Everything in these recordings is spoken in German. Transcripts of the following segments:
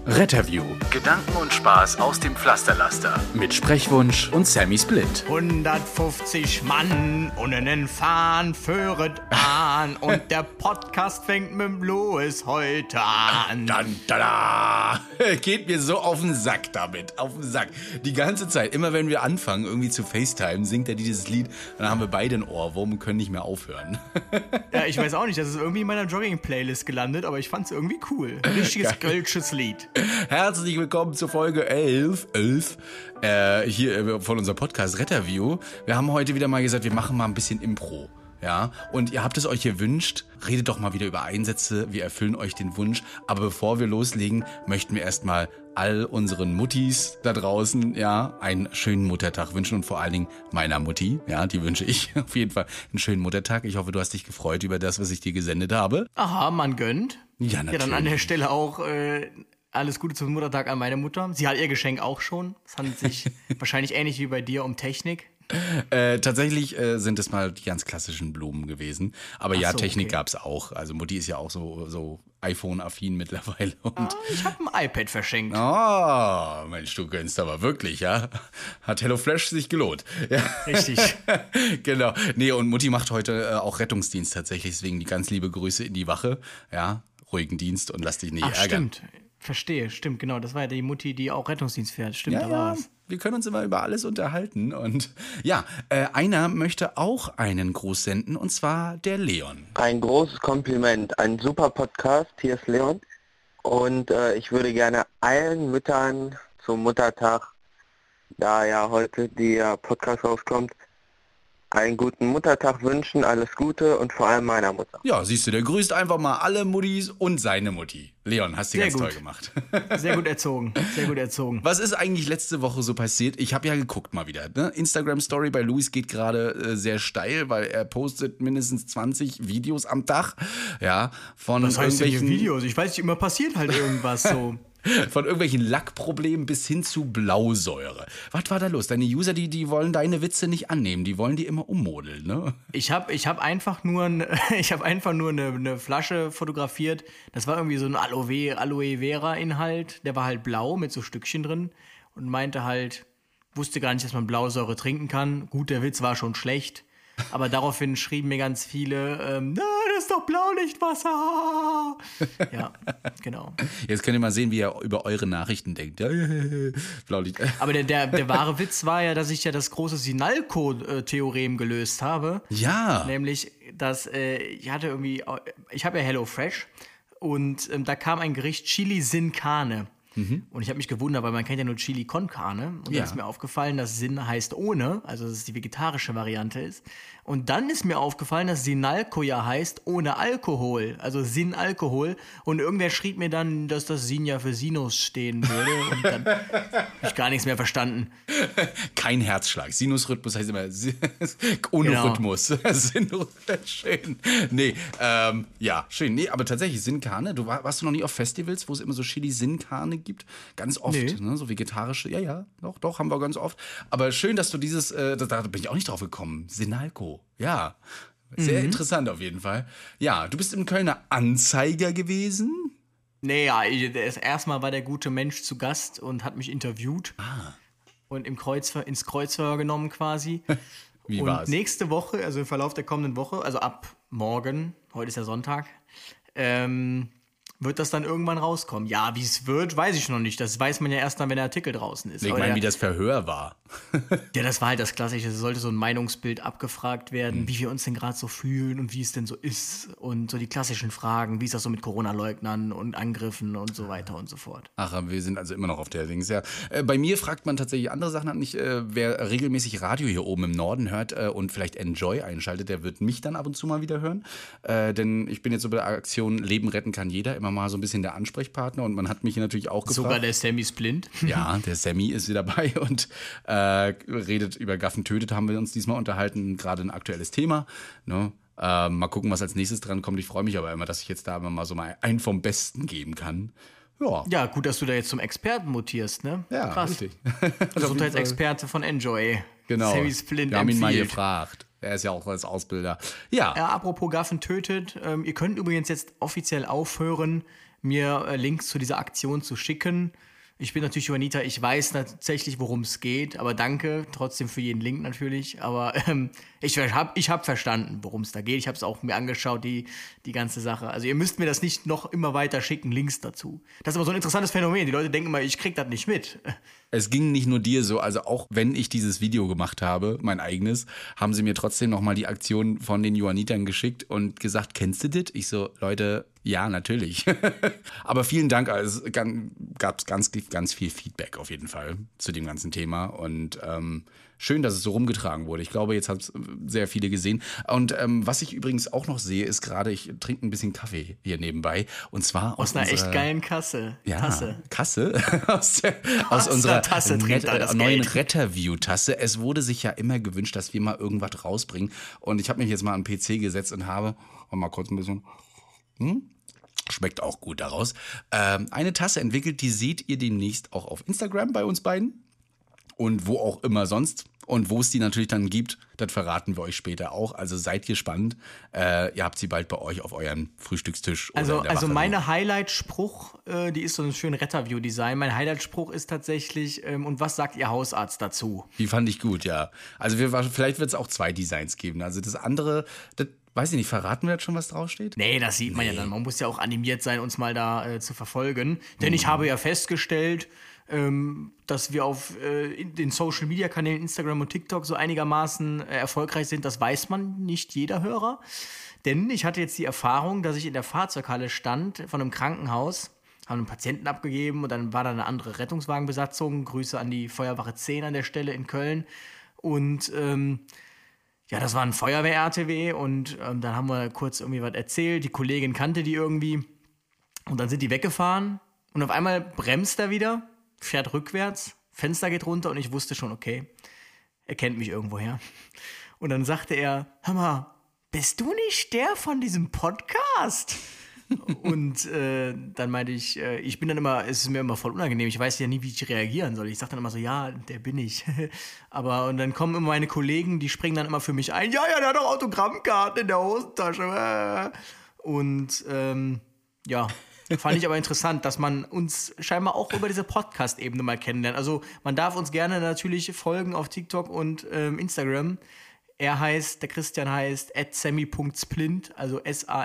Retterview. Gedanken und Spaß aus dem Pflasterlaster. Mit Sprechwunsch und Sammy Split. 150 Mann und einen Fahnen führet an und der Podcast fängt mit dem Louis heute an. Dann, tada! Geht mir so auf den Sack damit, auf den Sack. Die ganze Zeit, immer wenn wir anfangen irgendwie zu FaceTime, singt er dieses Lied, dann haben wir beide einen Ohrwurm und können nicht mehr aufhören. Ja, ich weiß auch nicht, das ist irgendwie in meiner Jogging-Playlist gelandet, aber ich fand's irgendwie cool. Ein richtiges kölsches Lied. Herzlich willkommen zur Folge 11 hier von unserem Podcast Retterview. Wir haben heute wieder mal gesagt, wir machen mal ein bisschen Impro. Ja, und ihr habt es euch gewünscht, redet doch mal wieder über Einsätze, wir erfüllen euch den Wunsch. Aber bevor wir loslegen, möchten wir erstmal all unseren Muttis da draußen, ja, einen schönen Muttertag wünschen und vor allen Dingen meiner Mutti, ja, die wünsche ich auf jeden Fall einen schönen Muttertag. Ich hoffe, du hast dich gefreut über das, was ich dir gesendet habe. Aha, man gönnt. Ja, natürlich. Ja, dann an der Stelle auch alles Gute zum Muttertag an meine Mutter. Sie hat ihr Geschenk auch schon. Es handelt sich wahrscheinlich ähnlich wie bei dir um Technik. Tatsächlich sind es mal die ganz klassischen Blumen gewesen. Aber Ach ja, so, Technik okay. gab's auch. Also Mutti ist ja auch so iPhone-affin mittlerweile. Und Ich habe ein iPad verschenkt. oh, Mensch, du gönnst aber wirklich, ja. Hat HelloFlash sich gelohnt. Ja. Richtig. Genau. Nee, und Mutti macht heute auch Rettungsdienst tatsächlich. Deswegen die ganz liebe Grüße in die Wache. Ja, ruhigen Dienst und lass dich nicht Ach, ärgern. stimmt. Verstehe, stimmt, genau. Das war ja die Mutti, die auch Rettungsdienst fährt. Stimmt, Ja, da war es. wir können uns immer über alles unterhalten. Und ja, einer möchte auch einen Gruß senden, und zwar der Leon. Ein großes Kompliment, ein super Podcast, hier ist Leon und ich würde gerne allen Müttern zum Muttertag, da ja heute der Podcast rauskommt, einen guten Muttertag wünschen, alles Gute und vor allem meiner Mutter. Ja, siehst du, der grüßt einfach mal alle Muttis und seine Mutti. Leon, hast du Sehr ganz gut. toll gemacht. Sehr gut erzogen, sehr gut erzogen. Was ist eigentlich letzte Woche so passiert? Ich habe ja geguckt mal wieder. Ne? Instagram-Story bei Luis geht gerade sehr steil, weil er postet mindestens 20 Videos am Tag. Ja, von Was heißt denn hier irgendwelchen Videos? Ich weiß nicht, immer passiert halt irgendwas so. Von irgendwelchen Lackproblemen bis hin zu Blausäure. Was war da los? Deine User, die wollen deine Witze nicht annehmen. Die wollen die immer ummodeln, ne? Ich hab einfach nur eine Flasche fotografiert. Das war irgendwie so ein Aloe Vera Inhalt. Der war halt blau mit so Stückchen drin und meinte halt, wusste gar nicht, dass man Blausäure trinken kann. Gut, der Witz war schon schlecht. Aber daraufhin schrieben mir ganz viele, na, das ist doch Blaulichtwasser. Ja, genau. Jetzt könnt ihr mal sehen, wie ihr über eure Nachrichten denkt. Blaulicht. Aber der wahre Witz war ja, dass ich ja das große Sinalco-Theorem gelöst habe. Ja. Nämlich, dass ich habe ja HelloFresh und da kam ein Gericht Chili Sin Carne. Und ich habe mich gewundert, weil man kennt ja nur Chili con Carne. Und Ja. dann ist mir aufgefallen, dass Sin heißt ohne, also dass es die vegetarische Variante ist. Und dann ist mir aufgefallen, dass Sinalco ja heißt ohne Alkohol, also Sin Alkohol. Und irgendwer schrieb mir dann, dass das Sin ja für Sinus stehen würde. Und dann habe ich gar nichts mehr verstanden. Kein Herzschlag. Sinusrhythmus heißt immer ohne Genau. Rhythmus. Schön. Nee, ja, schön. Nee, aber tatsächlich Sin-Carne. Warst du noch nie auf Festivals, wo es immer so Chili-Sin-Carne gibt? Ganz oft, Nee. ne? So vegetarische. Ja, doch, haben wir ganz oft. Aber schön, dass du dieses, da bin ich auch nicht drauf gekommen. Sinalco. Ja, sehr interessant auf jeden Fall. Ja, du bist im Kölner Anzeiger gewesen. Naja, erstmal war der gute Mensch zu Gast und hat mich interviewt. Und ins Kreuzverhör genommen quasi. Wie und war's? nächste Woche, also im Verlauf der kommenden Woche, also ab morgen, heute ist ja Sonntag, wird das dann irgendwann rauskommen. Ja, wie es wird, weiß ich noch nicht. Das weiß man ja erst dann, wenn der Artikel draußen ist. Ich Aber meine, wie der, das Verhör war. ja, das war halt das Klassische. Es sollte so ein Meinungsbild abgefragt werden, wie wir uns denn gerade so fühlen und wie es denn so ist. Und so die klassischen Fragen, wie ist das so mit Corona-Leugnern und Angriffen und so weiter und so fort. Ach, wir sind also immer noch auf der Dings, ja. Bei mir fragt man tatsächlich andere Sachen an. Wer regelmäßig Radio hier oben im Norden hört und vielleicht Enjoy einschaltet, der wird mich dann ab und zu mal wieder hören. Denn ich bin jetzt so bei der Aktion Leben retten kann jeder immer mal so ein bisschen der Ansprechpartner und man hat mich hier natürlich auch gefragt. Sogar der Sammy Splint. Ja, der Sammy ist wieder dabei und redet über Gaffen tötet, haben wir uns diesmal unterhalten, gerade ein aktuelles Thema. Ne? Mal gucken, was als nächstes dran kommt. Ich freue mich aber immer, dass ich jetzt da immer mal so mal einen vom Besten geben kann. Ja, Ja, gut, dass du da jetzt zum Experten mutierst, ne? ja, Krass. richtig. Gesundheitsexperte von Enjoy. Genau. Sammy Splint Wir haben ihn mal empfiehlt. gefragt. Er ist ja auch als Ausbilder. Ja. Ja, apropos Gaffen tötet, ihr könnt übrigens jetzt offiziell aufhören, mir Links zu dieser Aktion zu schicken. Ich bin natürlich Juanita, ich weiß tatsächlich, worum es geht, aber danke trotzdem für jeden Link natürlich. Aber ich hab verstanden, worum es da geht. Ich habe es auch mir angeschaut, die ganze Sache. Also ihr müsst mir das nicht noch immer weiter schicken, Links dazu. Das ist aber so ein interessantes Phänomen. Die Leute denken immer, ich krieg das nicht mit. Es ging nicht nur dir so, also auch wenn ich dieses Video gemacht habe, mein eigenes, haben sie mir trotzdem nochmal die Aktion von den Johannitern geschickt und gesagt, kennst du das? Ich so, Leute, ja, natürlich. Aber vielen Dank, also es gab ganz viel Feedback auf jeden Fall zu dem ganzen Thema und schön, dass es so rumgetragen wurde. Ich glaube, jetzt haben es sehr viele gesehen. Und was ich übrigens auch noch sehe, ist gerade, ich trinke ein bisschen Kaffee hier nebenbei. Und zwar aus einer echt geilen Tasse. Aus unserer Tasse neuen Retterview-Tasse. Es wurde sich ja immer gewünscht, dass wir mal irgendwas rausbringen. Und ich habe mich jetzt mal an den PC gesetzt und habe, mal kurz ein bisschen... Schmeckt auch gut daraus. Eine Tasse entwickelt, die seht ihr demnächst auch auf Instagram bei uns beiden. Und wo auch immer sonst. Und wo es die natürlich dann gibt, das verraten wir euch später auch. Also seid gespannt. Ihr habt sie bald bei euch auf eurem Frühstückstisch. Also meine Highlight-Spruch, die ist so ein schön Retterview-Design. Mein Highlight-Spruch ist tatsächlich, und was sagt Ihr Hausarzt dazu? Die fand ich gut, ja. Also vielleicht wird es auch 2 Designs geben. Also das andere, das weiß ich nicht, verraten wir jetzt schon, was draufsteht? Nee, das sieht man ja dann. Man muss ja auch animiert sein, uns mal da zu verfolgen. Denn ich habe ja festgestellt, dass wir auf den Social-Media-Kanälen Instagram und TikTok so einigermaßen erfolgreich sind. Das weiß man nicht jeder Hörer. Denn ich hatte jetzt die Erfahrung, dass ich in der Fahrzeughalle stand von einem Krankenhaus, haben einen Patienten abgegeben und dann war da eine andere Rettungswagenbesatzung. Grüße an die Feuerwache 10 an der Stelle in Köln. Und das war ein Feuerwehr-RTW und dann haben wir kurz irgendwie was erzählt. Die Kollegin kannte die irgendwie und dann sind die weggefahren und auf einmal bremst er wieder, fährt rückwärts, Fenster geht runter und ich wusste schon, okay, er kennt mich irgendwoher. Und dann sagte er, hör mal, bist du nicht der von diesem Podcast? Und dann meinte ich, ich bin dann immer, es ist mir immer voll unangenehm, ich weiß ja nie, wie ich reagieren soll. Ich sage dann immer so, ja, der bin ich. Und dann kommen immer meine Kollegen, die springen dann immer für mich ein, ja, der hat doch Autogrammkarten in der Hosentasche. Und fand ich aber interessant, dass man uns scheinbar auch über diese Podcast-Ebene mal kennenlernt. Also man darf uns gerne natürlich folgen auf TikTok und Instagram. Der Christian heißt @sammy.splint, also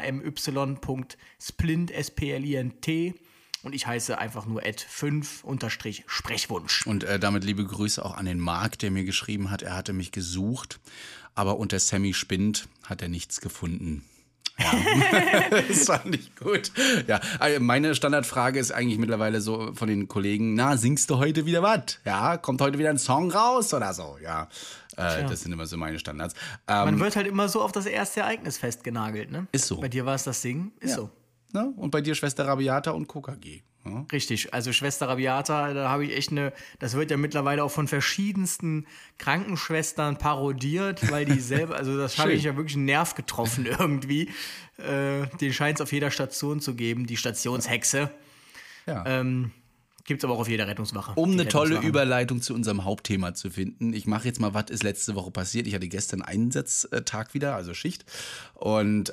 SAMY.splint, SPLINT. Und ich heiße einfach nur @5_Sprechwunsch. Und damit liebe Grüße auch an den Marc, der mir geschrieben hat, er hatte mich gesucht, aber unter Sammy Spind hat er nichts gefunden. Ja, das fand ich gut. Ja, also meine Standardfrage ist eigentlich mittlerweile so von den Kollegen, singst du heute wieder was? Ja, kommt heute wieder ein Song raus oder so? Ja, das sind immer so meine Standards. Man wird halt immer so auf das erste Ereignis festgenagelt, ne? Ist so. Bei dir war es das Singen, ist so. Ne? Und bei dir Schwester Rabiata und KKG. Ja? Richtig, also Schwester Rabiata, da habe ich echt das wird ja mittlerweile auch von verschiedensten Krankenschwestern parodiert, weil die selber, also das habe ich ja wirklich einen Nerv getroffen irgendwie. Den scheint es auf jeder Station zu geben, die Stationshexe. Ja. Gibt es aber auch auf jeder Rettungswache. Um eine tolle Überleitung zu unserem Hauptthema zu finden. Ich mache jetzt mal, was ist letzte Woche passiert. Ich hatte gestern Einsatztag wieder, also Schicht. Und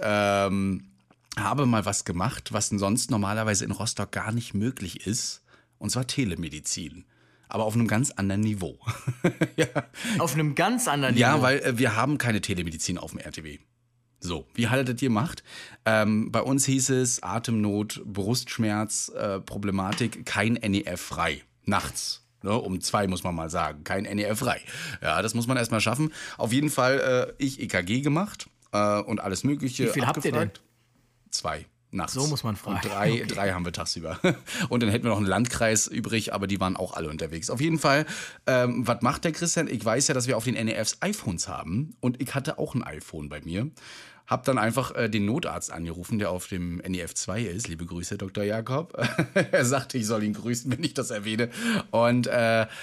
habe mal was gemacht, was sonst normalerweise in Rostock gar nicht möglich ist. Und zwar Telemedizin. Aber auf einem ganz anderen Niveau. Ja. Auf einem ganz anderen Niveau? Ja, weil wir haben keine Telemedizin auf dem RTW. So, wie haltet ihr macht? Bei uns hieß es Atemnot, Brustschmerz, Problematik, kein NEF frei. Nachts. Ne, um 2 muss man mal sagen. Kein NEF frei. Ja, das muss man erstmal schaffen. Auf jeden Fall ich EKG gemacht und alles Mögliche. Wie viel habt ihr denn? 2 nachts. So muss man fragen. Und 3 haben wir tagsüber. Und dann hätten wir noch einen Landkreis übrig, aber die waren auch alle unterwegs. Auf jeden Fall, was macht der Christian? Ich weiß ja, dass wir auf den NEFs iPhones haben. Und ich hatte auch ein iPhone bei mir. Hab dann einfach den Notarzt angerufen, der auf dem NEF 2 ist. Liebe Grüße, Dr. Jakob. Er sagte, ich soll ihn grüßen, wenn ich das erwähne. Und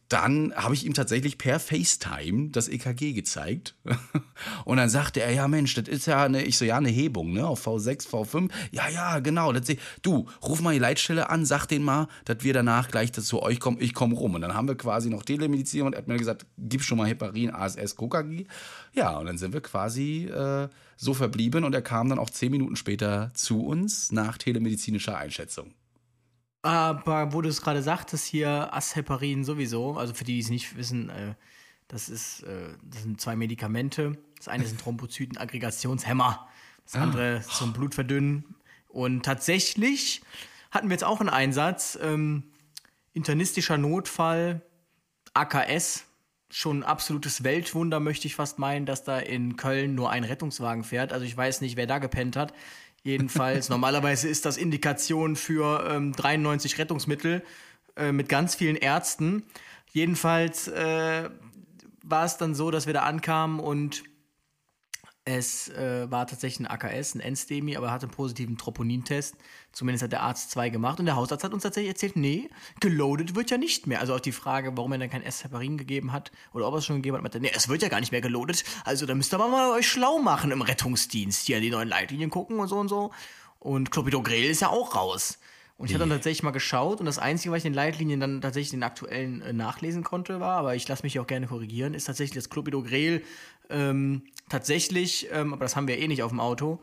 dann habe ich ihm tatsächlich per FaceTime das EKG gezeigt. Und dann sagte er, ja Mensch, das ist ja eine Hebung, ne, auf V6, V5. Ja, genau. Du, ruf mal die Leitstelle an, sag denen mal, dass wir danach gleich zu euch kommen, ich komme rum. Und dann haben wir quasi noch Telemedizin und er hat mir gesagt, gib schon mal Heparin, ASS, KOKAG. Ja, und dann sind wir quasi so verblieben und er kam dann auch 10 Minuten später zu uns nach telemedizinischer Einschätzung. Aber wo du es gerade sagtest, hier Asheparin sowieso, also für die, die es nicht wissen, das sind 2 Medikamente. Das eine sind Thrombozytenaggregationshemmer, das andere zum Blutverdünnen. Und tatsächlich hatten wir jetzt auch einen Einsatz, internistischer Notfall, AKS, schon ein absolutes Weltwunder, möchte ich fast meinen, dass da in Köln nur ein Rettungswagen fährt. Also ich weiß nicht, wer da gepennt hat. Jedenfalls, normalerweise ist das Indikation für 93 Rettungsmittel mit ganz vielen Ärzten. Jedenfalls war es dann so, dass wir da ankamen und es war tatsächlich ein AKS, ein Endstemi, aber er hatte einen positiven Troponintest. Zumindest hat der Arzt 2 gemacht. Und der Hausarzt hat uns tatsächlich erzählt, nee, geloadet wird ja nicht mehr. Also auch die Frage, warum er dann kein Asheparin gegeben hat oder ob er es schon gegeben hat, meinte, nee, es wird ja gar nicht mehr geloadet. Also da müsst ihr aber mal euch schlau machen im Rettungsdienst. Hier die neuen Leitlinien gucken und so und so. Und Clopidogrel ist ja auch raus. Und ich habe dann tatsächlich mal geschaut und das Einzige, was ich in den Leitlinien dann tatsächlich den aktuellen nachlesen konnte, war, aber ich lasse mich auch gerne korrigieren, ist tatsächlich das Clopidogrel tatsächlich, aber das haben wir eh nicht auf dem Auto,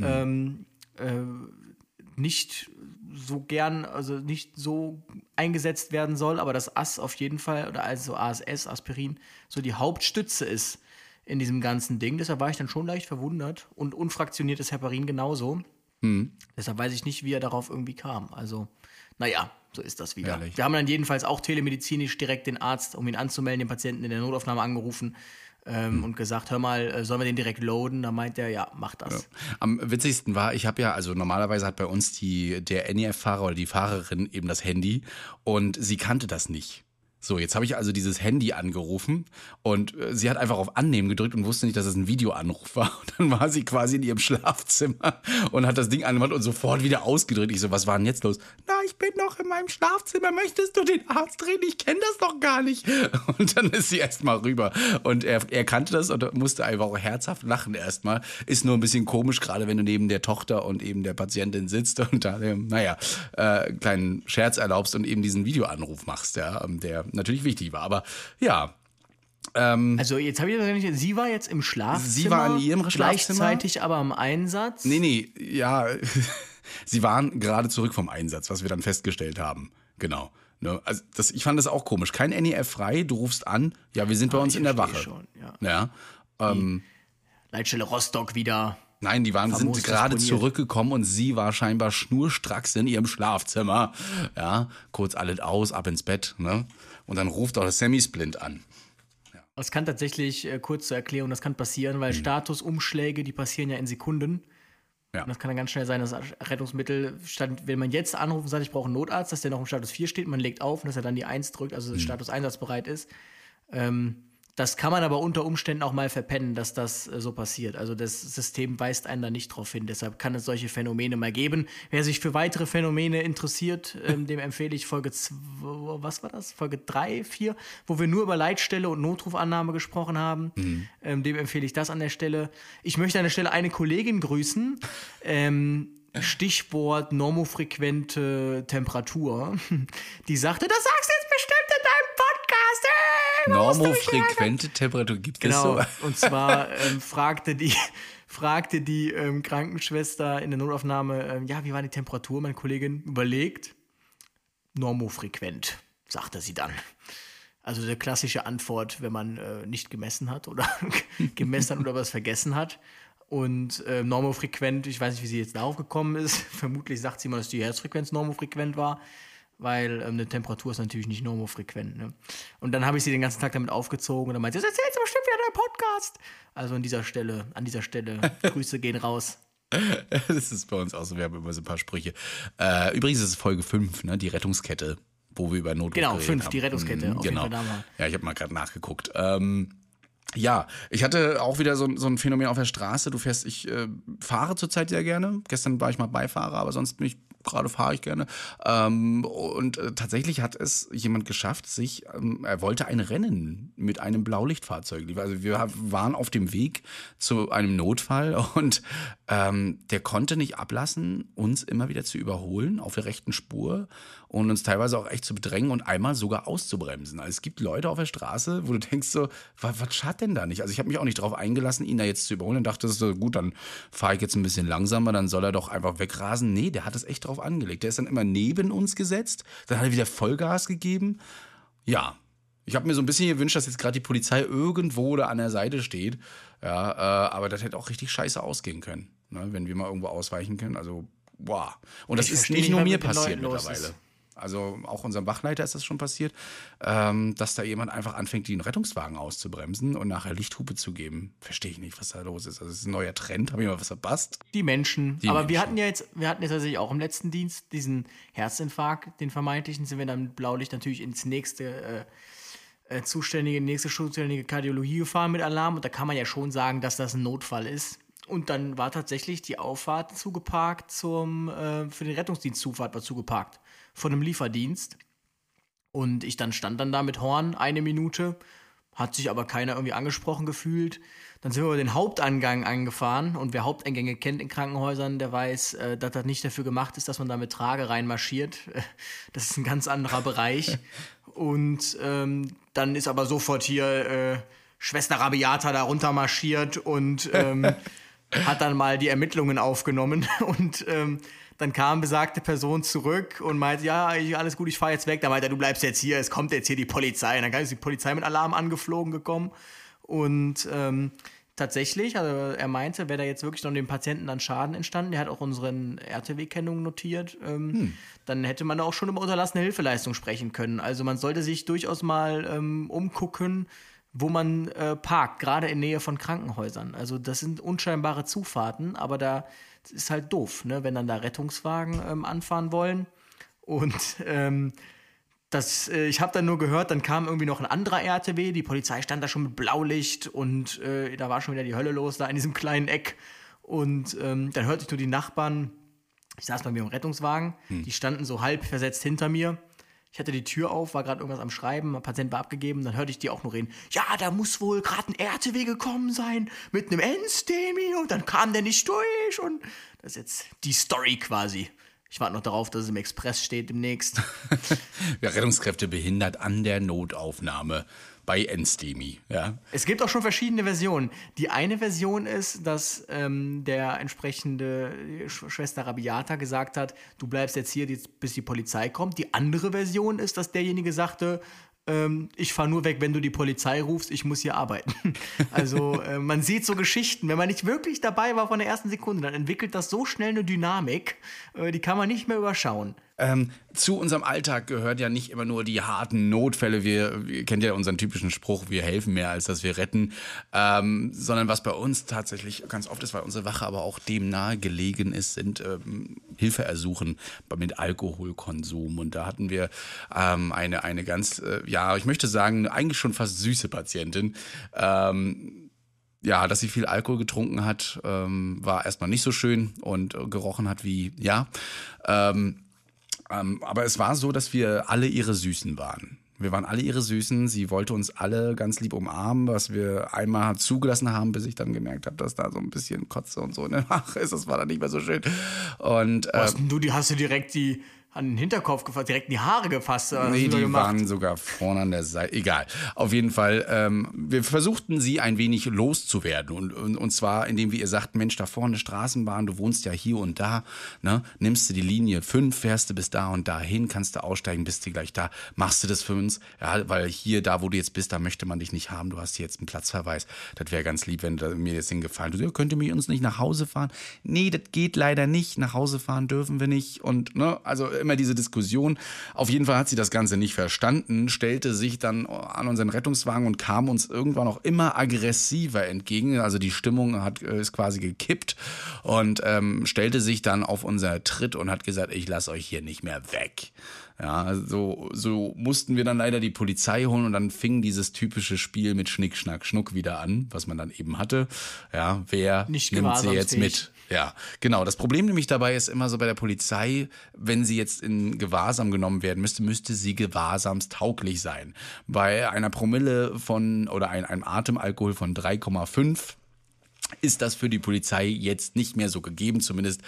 nicht so gern, also nicht so eingesetzt werden soll, aber das AS auf jeden Fall, oder also ASS, Aspirin, so die Hauptstütze ist in diesem ganzen Ding. Deshalb war ich dann schon leicht verwundert und unfraktioniertes Heparin genauso. Deshalb weiß ich nicht, wie er darauf irgendwie kam. Also, naja, so ist das wieder. Ehrlich. Wir haben dann jedenfalls auch telemedizinisch direkt den Arzt, um ihn anzumelden, den Patienten in der Notaufnahme angerufen und gesagt, hör mal, sollen wir den direkt loaden? Da meint er, ja, mach das. Ja. Am witzigsten war, ich habe ja, also normalerweise hat bei uns der NEF-Fahrer oder die Fahrerin eben das Handy und sie kannte das nicht. So, jetzt habe ich also dieses Handy angerufen und sie hat einfach auf Annehmen gedrückt und wusste nicht, dass es ein Videoanruf war. Und dann war sie quasi in ihrem Schlafzimmer und hat das Ding angemacht und sofort wieder ausgedrückt. Ich so, was war denn jetzt los? Na, ich bin noch in meinem Schlafzimmer. Möchtest du den Arzt reden? Ich kenne das doch gar nicht. Und dann ist sie erstmal rüber. Und er kannte das und musste einfach auch herzhaft lachen erstmal. Ist nur ein bisschen komisch, gerade wenn du neben der Tochter und eben der Patientin sitzt und da, kleinen Scherz erlaubst und eben diesen Videoanruf machst, ja, der natürlich wichtig war, aber ja. Also jetzt habe ich das nicht, sie war jetzt im Schlafzimmer. Sie war in ihrem Schlafzimmer. Gleichzeitig aber im Einsatz. Nee, ja, sie waren gerade zurück vom Einsatz, was wir dann festgestellt haben, genau. Ne? Also ich fand das auch komisch, kein NEF frei, du rufst an, ja, wir sind bei uns in der Wache. Schon, ja. Leitstelle Rostock wieder. Nein, die sind gerade zurückgekommen und sie war scheinbar schnurstracks in ihrem Schlafzimmer. Ja, kurz alles aus, ab ins Bett, ne? Und dann ruft auch das Semisplint an. Ja. Das kann tatsächlich, kurz zur Erklärung, das kann passieren, weil Statusumschläge, die passieren ja in Sekunden. Ja. Und das kann dann ganz schnell sein, dass Rettungsmittel, wenn man jetzt anruft und sagt, ich brauche einen Notarzt, dass der noch im Status 4 steht, man legt auf und dass er dann die 1 drückt, also das Status einsatzbereit ist. Das kann man aber unter Umständen auch mal verpennen, dass das so passiert. Also das System weist einen da nicht drauf hin. Deshalb kann es solche Phänomene mal geben. Wer sich für weitere Phänomene interessiert, dem empfehle ich Folge 3, 4, wo wir nur über Leitstelle und Notrufannahme gesprochen haben. Dem empfehle ich das an der Stelle. Ich möchte an der Stelle eine Kollegin grüßen. Stichwort normofrequente Temperatur. Die sagte, das sagst du jetzt bestimmt in deinem Podcast. Normofrequente Temperatur, gibt es so? Genau, und zwar fragte die Krankenschwester in der Notaufnahme, wie war die Temperatur? Meine Kollegin überlegt, normofrequent, sagte sie dann. Also die klassische Antwort, wenn man nicht gemessen hat oder gemessen hat oder was vergessen hat. Und normofrequent, ich weiß nicht, wie sie jetzt darauf gekommen ist. Vermutlich sagt sie mal, dass die Herzfrequenz normofrequent war. Weil eine Temperatur ist natürlich nicht normofrequent. Ne? Und dann habe ich sie den ganzen Tag damit aufgezogen und dann meinte sie, das erzählst du bestimmt wieder in deinem Podcast. Also an dieser Stelle, Grüße gehen raus. Das ist bei uns auch so, wir haben immer so ein paar Sprüche. Übrigens ist es Folge 5, ne, die Rettungskette, wo wir über Notruf Genau, geredet 5, haben. die Rettungskette. Auf jeden Fall da mal. Ja, ich habe mal gerade nachgeguckt. Ja, ich hatte auch wieder so ein Phänomen auf der Straße. Ich fahre zurzeit sehr gerne. Gestern war ich mal Beifahrer, aber sonst bin ich gerade fahre ich gerne. Tatsächlich hat es jemand geschafft, er wollte ein Rennen mit einem Blaulichtfahrzeug. Also wir waren auf dem Weg zu einem Notfall und der konnte nicht ablassen, uns immer wieder zu überholen auf der rechten Spur und uns teilweise auch echt zu bedrängen und einmal sogar auszubremsen. Also es gibt Leute auf der Straße, wo du denkst so, was schadet denn da nicht? Also ich habe mich auch nicht drauf eingelassen, ihn da jetzt zu überholen und dachte so, gut, dann fahre ich jetzt ein bisschen langsamer, dann soll er doch einfach wegrasen. Nee, der hat es echt drauf angelegt. Der ist dann immer neben uns gesetzt, dann hat er wieder Vollgas gegeben. Ja, ich habe mir so ein bisschen gewünscht, dass jetzt gerade die Polizei irgendwo da an der Seite steht. Ja, aber das hätte auch richtig scheiße ausgehen können, ne, wenn wir mal irgendwo ausweichen können. Also, boah. Und das ist nicht nur mir passiert mittlerweile. Also auch unserem Wachleiter ist das schon passiert, dass da jemand einfach anfängt, den Rettungswagen auszubremsen und nachher Lichthupe zu geben. Verstehe ich nicht, was da los ist. Also es ist ein neuer Trend. Habe ich mal was verpasst? Die Menschen. Wir hatten jetzt tatsächlich auch im letzten Dienst diesen Herzinfarkt, den vermeintlichen, sind wir dann mit Blaulicht natürlich ins nächste zuständige Kardiologie gefahren mit Alarm. Und da kann man ja schon sagen, dass das ein Notfall ist. Und dann war tatsächlich die Auffahrt zugeparkt für den Rettungsdienst Zufahrt war zugeparkt von einem Lieferdienst. Und ich stand dann da mit Horn 1 Minute, hat sich aber keiner irgendwie angesprochen gefühlt. Dann sind wir über den Haupteingang angefahren und wer Haupteingänge kennt in Krankenhäusern, der weiß, dass das nicht dafür gemacht ist, dass man da mit Trage reinmarschiert. Das ist ein ganz anderer Bereich. Und dann ist aber sofort hier Schwester Rabiata da runter marschiert und hat dann mal die Ermittlungen aufgenommen und dann kam besagte Person zurück und meinte, ja, alles gut, ich fahre jetzt weg. Da meinte er, du bleibst jetzt hier, es kommt jetzt hier die Polizei. Und dann ist die Polizei mit Alarm angeflogen gekommen und tatsächlich, also er meinte, wäre da jetzt wirklich noch dem Patienten dann Schaden entstanden, der hat auch unseren RTW-Kennungen notiert, dann hätte man da auch schon über unterlassene Hilfeleistung sprechen können. Also man sollte sich durchaus mal umgucken, wo man parkt, gerade in Nähe von Krankenhäusern. Also das sind unscheinbare Zufahrten, aber da ist halt doof, ne, wenn dann da Rettungswagen anfahren wollen. Und ich habe dann nur gehört, dann kam irgendwie noch ein anderer RTW, die Polizei stand da schon mit Blaulicht und da war schon wieder die Hölle los, da in diesem kleinen Eck. Und dann hörte ich nur die Nachbarn, ich saß bei mir im Rettungswagen, die standen so halb versetzt hinter mir. Ich hatte die Tür auf, war gerade irgendwas am Schreiben, ein Patient war abgegeben, dann hörte ich die auch nur reden. Ja, da muss wohl gerade ein RTW gekommen sein mit einem Endstemi und dann kam der nicht durch und das ist jetzt die Story quasi. Ich warte noch darauf, dass es im Express steht demnächst. Ja, Rettungskräfte behindert an der Notaufnahme bei Endstemi, ja. Es gibt auch schon verschiedene Versionen. Die eine Version ist, dass der entsprechende Schwester Rabiata gesagt hat, du bleibst jetzt hier, bis die Polizei kommt. Die andere Version ist, dass derjenige sagte, ich fahre nur weg, wenn du die Polizei rufst, ich muss hier arbeiten. Also man sieht so Geschichten, wenn man nicht wirklich dabei war von der ersten Sekunde, dann entwickelt das so schnell eine Dynamik, die kann man nicht mehr überschauen. Zu unserem Alltag gehört ja nicht immer nur die harten Notfälle. Ihr kennt ja unseren typischen Spruch, wir helfen mehr, als dass wir retten. Sondern was bei uns tatsächlich ganz oft ist, weil unsere Wache aber auch dem nahe gelegen ist, sind Hilfeersuchen mit Alkoholkonsum. Und da hatten wir eine ganz, ich möchte sagen, eigentlich schon fast süße Patientin. Ja, dass sie viel Alkohol getrunken hat, war erstmal nicht so schön und gerochen hat wie, aber es war so, dass wir alle ihre Süßen waren. Wir waren alle ihre Süßen. Sie wollte uns alle ganz lieb umarmen, was wir einmal zugelassen haben, bis ich dann gemerkt habe, dass da so ein bisschen Kotze und so in der Mache ist. Das war dann nicht mehr so schön. Und hast du direkt an den Hinterkopf gefasst, direkt in die Haare gefasst? Nee, die waren sogar vorne an der Seite. Egal. Auf jeden Fall, wir versuchten sie ein wenig loszuwerden. Und zwar, indem wir ihr sagten, Mensch, da vorne Straßenbahn, du wohnst ja hier und da, ne? Nimmst du die Linie 5, fährst du bis da und dahin, kannst du aussteigen, bist du gleich da, machst du das für uns? Ja, weil hier, da wo du jetzt bist, da möchte man dich nicht haben, du hast hier jetzt einen Platzverweis. Das wäre ganz lieb, wenn mir jetzt den Gefallen tut. Könnt ihr mit uns nicht nach Hause fahren? Nee, das geht leider nicht. Nach Hause fahren dürfen wir nicht. Und, ne, also immer diese Diskussion. Auf jeden Fall hat sie das Ganze nicht verstanden, stellte sich dann an unseren Rettungswagen und kam uns irgendwann auch immer aggressiver entgegen. Also die Stimmung ist quasi gekippt und stellte sich dann auf unser Tritt und hat gesagt, ich lasse euch hier nicht mehr weg. Ja, so mussten wir dann leider die Polizei holen und dann fing dieses typische Spiel mit Schnick, Schnack, Schnuck wieder an, was man dann eben hatte. Ja, wer nimmt sie jetzt mit? Ja, genau. Das Problem nämlich dabei ist immer so bei der Polizei, wenn sie jetzt in Gewahrsam genommen werden müsste sie gewahrsamstauglich sein. Bei einer Promille oder einem Atemalkohol von 3,5 ist das für die Polizei jetzt nicht mehr so gegeben. Zumindest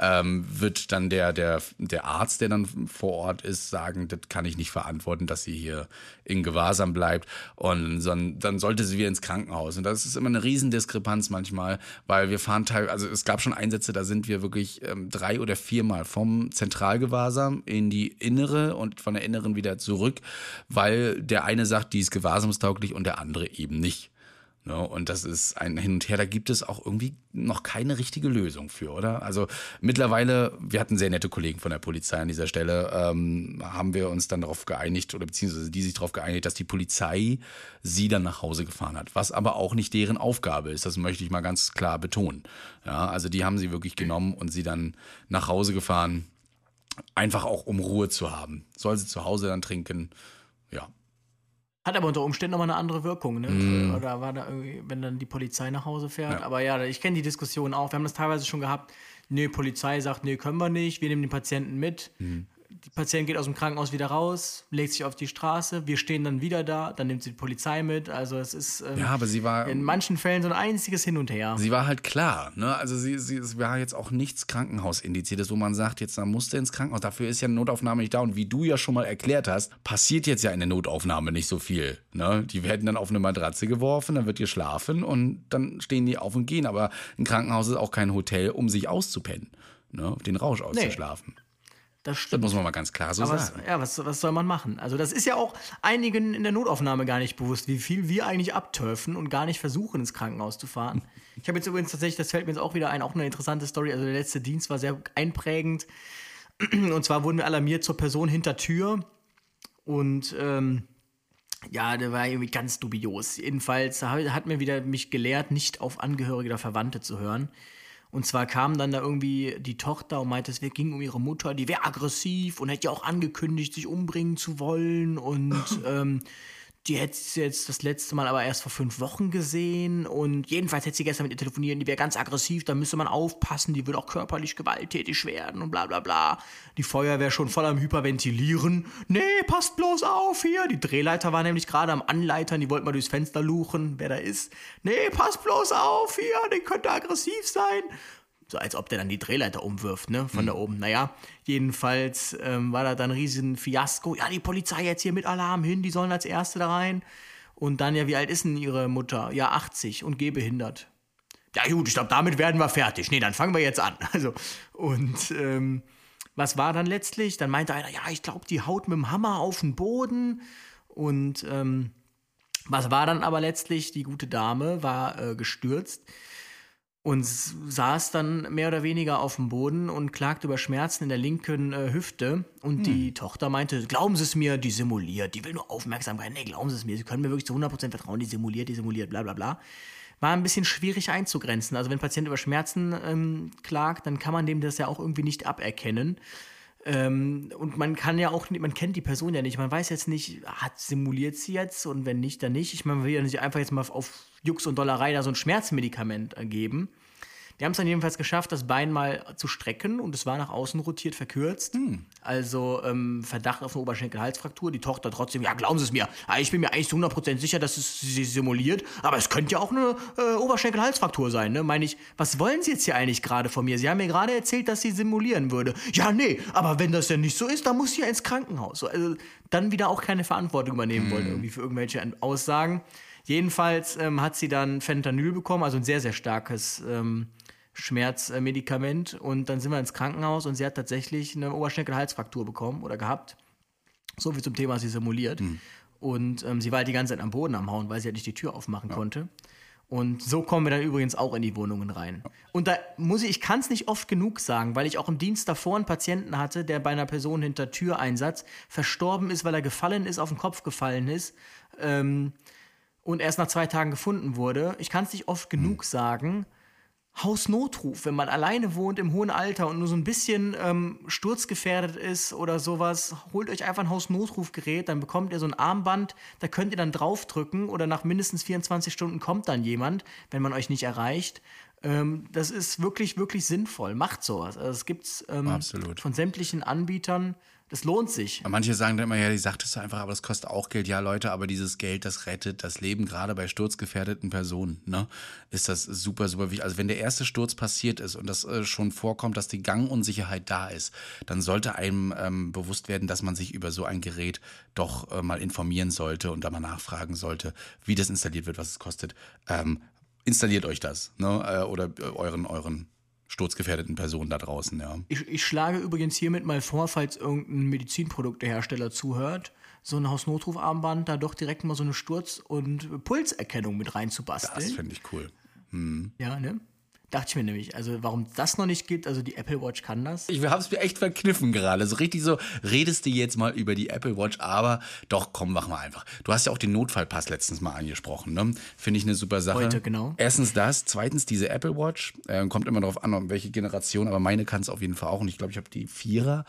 wird dann der Arzt, der dann vor Ort ist, sagen, das kann ich nicht verantworten, dass sie hier in Gewahrsam bleibt. Und dann sollte sie wieder ins Krankenhaus. Und das ist immer eine Riesendiskrepanz manchmal, weil wir fahren also es gab schon Einsätze, da sind wir wirklich 3 oder 4 Mal vom Zentralgewahrsam in die Innere und von der Inneren wieder zurück, weil der eine sagt, die ist gewahrsamstauglich und der andere eben nicht. Ne, und das ist ein Hin und Her, da gibt es auch irgendwie noch keine richtige Lösung für, oder? Also mittlerweile, wir hatten sehr nette Kollegen von der Polizei an dieser Stelle, haben wir uns dann darauf geeinigt, oder beziehungsweise die sich darauf geeinigt, dass die Polizei sie dann nach Hause gefahren hat. Was aber auch nicht deren Aufgabe ist, das möchte ich mal ganz klar betonen. Ja, also die haben sie wirklich genommen und sie dann nach Hause gefahren, einfach auch um Ruhe zu haben. Soll sie zu Hause dann trinken, ja. Hat aber unter Umständen nochmal eine andere Wirkung, ne? Oder war da irgendwie, wenn dann die Polizei nach Hause fährt. Ja. Aber ja, ich kenne die Diskussion auch. Wir haben das teilweise schon gehabt. Nee, Polizei sagt, nee, können wir nicht. Wir nehmen den Patienten mit. Die Patient geht aus dem Krankenhaus wieder raus, legt sich auf die Straße. Wir stehen dann wieder da. Dann nimmt sie die Polizei mit. Also es ist Ja, aber sie war in manchen Fällen so ein einziges Hin und Her. Sie war halt klar, ne? Also es war jetzt auch nichts Krankenhausindiziertes, wo man sagt, jetzt da musst du ins Krankenhaus. Dafür ist ja eine Notaufnahme nicht da. Und wie du ja schon mal erklärt hast, passiert jetzt ja in der Notaufnahme nicht so viel. Ne? Die werden dann auf eine Matratze geworfen, dann wird geschlafen und dann stehen die auf und gehen. Aber ein Krankenhaus ist auch kein Hotel, um sich auszupennen, ne? Den Rausch auszuschlafen. Das Das stimmt. muss man mal ganz klar so Aber sagen. was soll man machen? Also das ist ja auch einigen in der Notaufnahme gar nicht bewusst, wie viel wir eigentlich abtörfen und gar nicht versuchen, ins Krankenhaus zu fahren. Ich habe jetzt übrigens tatsächlich, das fällt mir jetzt auch wieder ein, auch eine interessante Story. Also der letzte Dienst war sehr einprägend. Und zwar wurden wir alarmiert zur Person hinter Tür. Und ja, der war irgendwie ganz dubios. Jedenfalls hat mir wieder mich gelehrt, nicht auf Angehörige oder Verwandte zu hören. Und zwar kam dann da irgendwie die Tochter und meinte, es ging um ihre Mutter, die wäre aggressiv und hätte ja auch angekündigt, sich umbringen zu wollen. Und die hätte sie jetzt das letzte Mal aber erst vor 5 Wochen gesehen. Und jedenfalls hätte sie gestern mit ihr telefoniert, die wäre ganz aggressiv, da müsste man aufpassen, die würde auch körperlich gewalttätig werden und bla bla bla. Die Feuerwehr schon voll am Hyperventilieren. Nee, passt bloß auf hier. Die Drehleiter war nämlich gerade am Anleitern, die wollten mal durchs Fenster luchen, wer da ist. Nee, passt bloß auf hier, der könnte aggressiv sein. So als ob der dann die Drehleiter umwirft, ne, von da oben. Naja, jedenfalls war da dann ein riesen Fiasko. Ja, die Polizei jetzt hier mit Alarm hin, die sollen als Erste da rein. Und dann, ja, wie alt ist denn ihre Mutter? Ja, 80 und gehbehindert. Ja gut, ich glaube, damit werden wir fertig. Nee, dann fangen wir jetzt an. Also, und was war dann letztlich? Dann meinte einer, ja, ich glaube, die haut mit dem Hammer auf den Boden. Und was war dann aber letztlich? Die gute Dame war gestürzt und saß dann mehr oder weniger auf dem Boden und klagte über Schmerzen in der linken Hüfte. Und die Tochter meinte, glauben Sie es mir, die simuliert, die will nur Aufmerksamkeit. Nee, glauben Sie es mir, Sie können mir wirklich zu 100% vertrauen, die simuliert, bla bla bla. War ein bisschen schwierig einzugrenzen. Also wenn ein Patient über Schmerzen klagt, dann kann man dem das ja auch irgendwie nicht aberkennen. Und man kann ja auch, man kennt die Person ja nicht. Man weiß jetzt nicht, simuliert sie jetzt und wenn nicht, dann nicht. Ich meine, man will ja nicht einfach jetzt mal auf Jux und Dollerei da so ein Schmerzmedikament geben. Die haben es dann jedenfalls geschafft, das Bein mal zu strecken und es war nach außen rotiert, verkürzt. Also Verdacht auf eine Oberschenkel-Halsfraktur. Die Tochter trotzdem, ja, glauben Sie es mir, ich bin mir eigentlich zu 100% sicher, dass es sie simuliert, aber es könnte ja auch eine Oberschenkel-Halsfraktur sein, ne? Meine ich, was wollen Sie jetzt hier eigentlich gerade von mir? Sie haben mir gerade erzählt, dass sie simulieren würde. Ja, nee, aber wenn das ja nicht so ist, dann muss sie ja ins Krankenhaus. Also dann wieder auch keine Verantwortung übernehmen wollen, irgendwie für irgendwelche Aussagen. Jedenfalls hat sie dann Fentanyl bekommen, also ein sehr, sehr starkes Schmerzmedikament. Und dann sind wir ins Krankenhaus und sie hat tatsächlich eine Oberschenkel-Halsfraktur bekommen oder gehabt. So viel zum Thema, sie simuliert. Und sie war halt die ganze Zeit am Boden am Hauen, weil sie halt nicht die Tür aufmachen konnte. Und so kommen wir dann übrigens auch in die Wohnungen rein. Und da ich kann es nicht oft genug sagen, weil ich auch im Dienst davor einen Patienten hatte, der bei einer Person hinter Türeinsatz verstorben ist, weil er gefallen ist, auf den Kopf gefallen ist. Und erst nach 2 Tagen gefunden wurde. Ich kann es nicht oft genug sagen. Hausnotruf, wenn man alleine wohnt im hohen Alter und nur so ein bisschen sturzgefährdet ist oder sowas, holt euch einfach ein Hausnotrufgerät, dann bekommt ihr so ein Armband, da könnt ihr dann draufdrücken oder nach mindestens 24 Stunden kommt dann jemand, wenn man euch nicht erreicht. Das ist wirklich, wirklich sinnvoll. Macht sowas. Also es gibt's Absolut. von sämtlichen Anbietern. Das lohnt sich. Manche sagen dann immer, ja, die sagt es einfach, aber das kostet auch Geld. Ja, Leute, aber dieses Geld, das rettet das Leben, gerade bei sturzgefährdeten Personen, ne? Ist das super, super wichtig. Also wenn der erste Sturz passiert ist und das schon vorkommt, dass die Gangunsicherheit da ist, dann sollte einem bewusst werden, dass man sich über so ein Gerät doch mal informieren sollte und da mal nachfragen sollte, wie das installiert wird, was es kostet. Installiert euch das, ne? Oder euren sturzgefährdeten Personen da draußen, ja. Ich schlage übrigens hiermit mal vor, falls irgendein Medizinproduktehersteller zuhört, so ein Hausnotrufarmband da doch direkt mal so eine Sturz- und Pulserkennung mit reinzubasteln. Das finde ich cool. Ja, ne? Dachte ich mir nämlich. Also warum das noch nicht gibt, also die Apple Watch kann das. Ich habe es mir echt verkniffen gerade. So richtig so, redest du jetzt mal über die Apple Watch, aber doch, komm, mach mal einfach. Du hast ja auch den Notfallpass letztens mal angesprochen, ne? Finde ich eine super Sache. Heute, genau. Erstens das, zweitens diese Apple Watch. Kommt immer darauf an, um welche Generation, aber meine kann es auf jeden Fall auch. Und ich glaube, ich habe die 4er.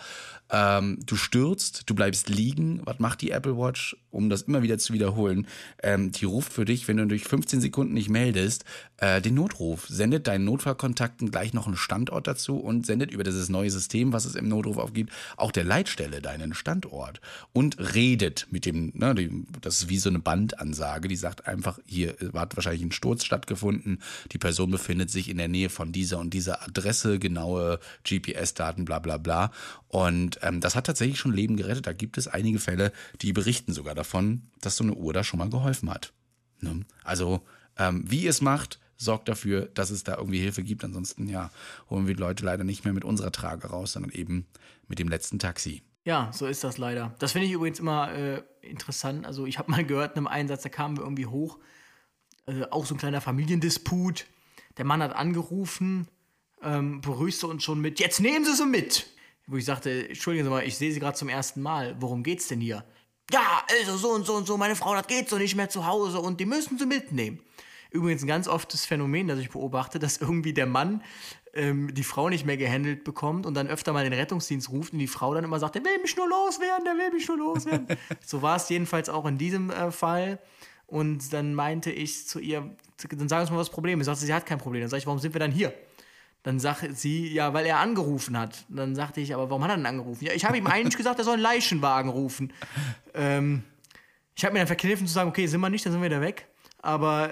Du stürzt, du bleibst liegen. Was macht die Apple Watch, um das immer wieder zu wiederholen? Die ruft für dich, wenn du durch 15 Sekunden nicht meldest, den Notruf. Sendet deinen Notfallkontakten gleich noch einen Standort dazu und sendet über dieses neue System, was es im Notruf aufgibt, auch der Leitstelle deinen Standort. Und redet mit dem, das ist wie so eine Bandansage, die sagt einfach, hier hat wahrscheinlich ein Sturz stattgefunden, die Person befindet sich in der Nähe von dieser und dieser Adresse, genaue GPS-Daten, bla bla bla. Und das hat tatsächlich schon Leben gerettet. Da gibt es einige Fälle, die berichten sogar davon, dass so eine Uhr da schon mal geholfen hat. Ne? Also, wie ihr es macht, sorgt dafür, dass es da irgendwie Hilfe gibt. Ansonsten, ja, holen wir die Leute leider nicht mehr mit unserer Trage raus, sondern eben mit dem letzten Taxi. Ja, so ist das leider. Das finde ich übrigens immer interessant. Also ich habe mal gehört, in einem Einsatz, da kamen wir irgendwie hoch, auch so ein kleiner Familiendisput. Der Mann hat angerufen, begrüßte uns schon mit, jetzt nehmen Sie sie mit. Wo ich sagte, entschuldigen Sie mal, ich sehe Sie gerade zum ersten Mal. Worum geht's denn hier? Ja, also so und so und so, meine Frau, das geht so nicht mehr zu Hause und die müssen Sie mitnehmen. Übrigens ein ganz oftes Phänomen, das ich beobachte, dass irgendwie der Mann die Frau nicht mehr gehandelt bekommt und dann öfter mal den Rettungsdienst ruft und die Frau dann immer sagt, der will mich nur loswerden, der will mich nur loswerden. So war es jedenfalls auch in diesem Fall. Und dann meinte ich zu ihr, dann sag uns mal, was das Problem ist. Sagte sie hat kein Problem. Dann sage ich, warum sind wir dann hier? Dann sagt sie, ja, weil er angerufen hat. Dann sagte ich, aber warum hat er denn angerufen? Ja, ich habe ihm eigentlich gesagt, er soll einen Leichenwagen rufen. Ich habe mir dann verkniffen zu sagen, okay, sind wir nicht, dann sind wir da weg. Aber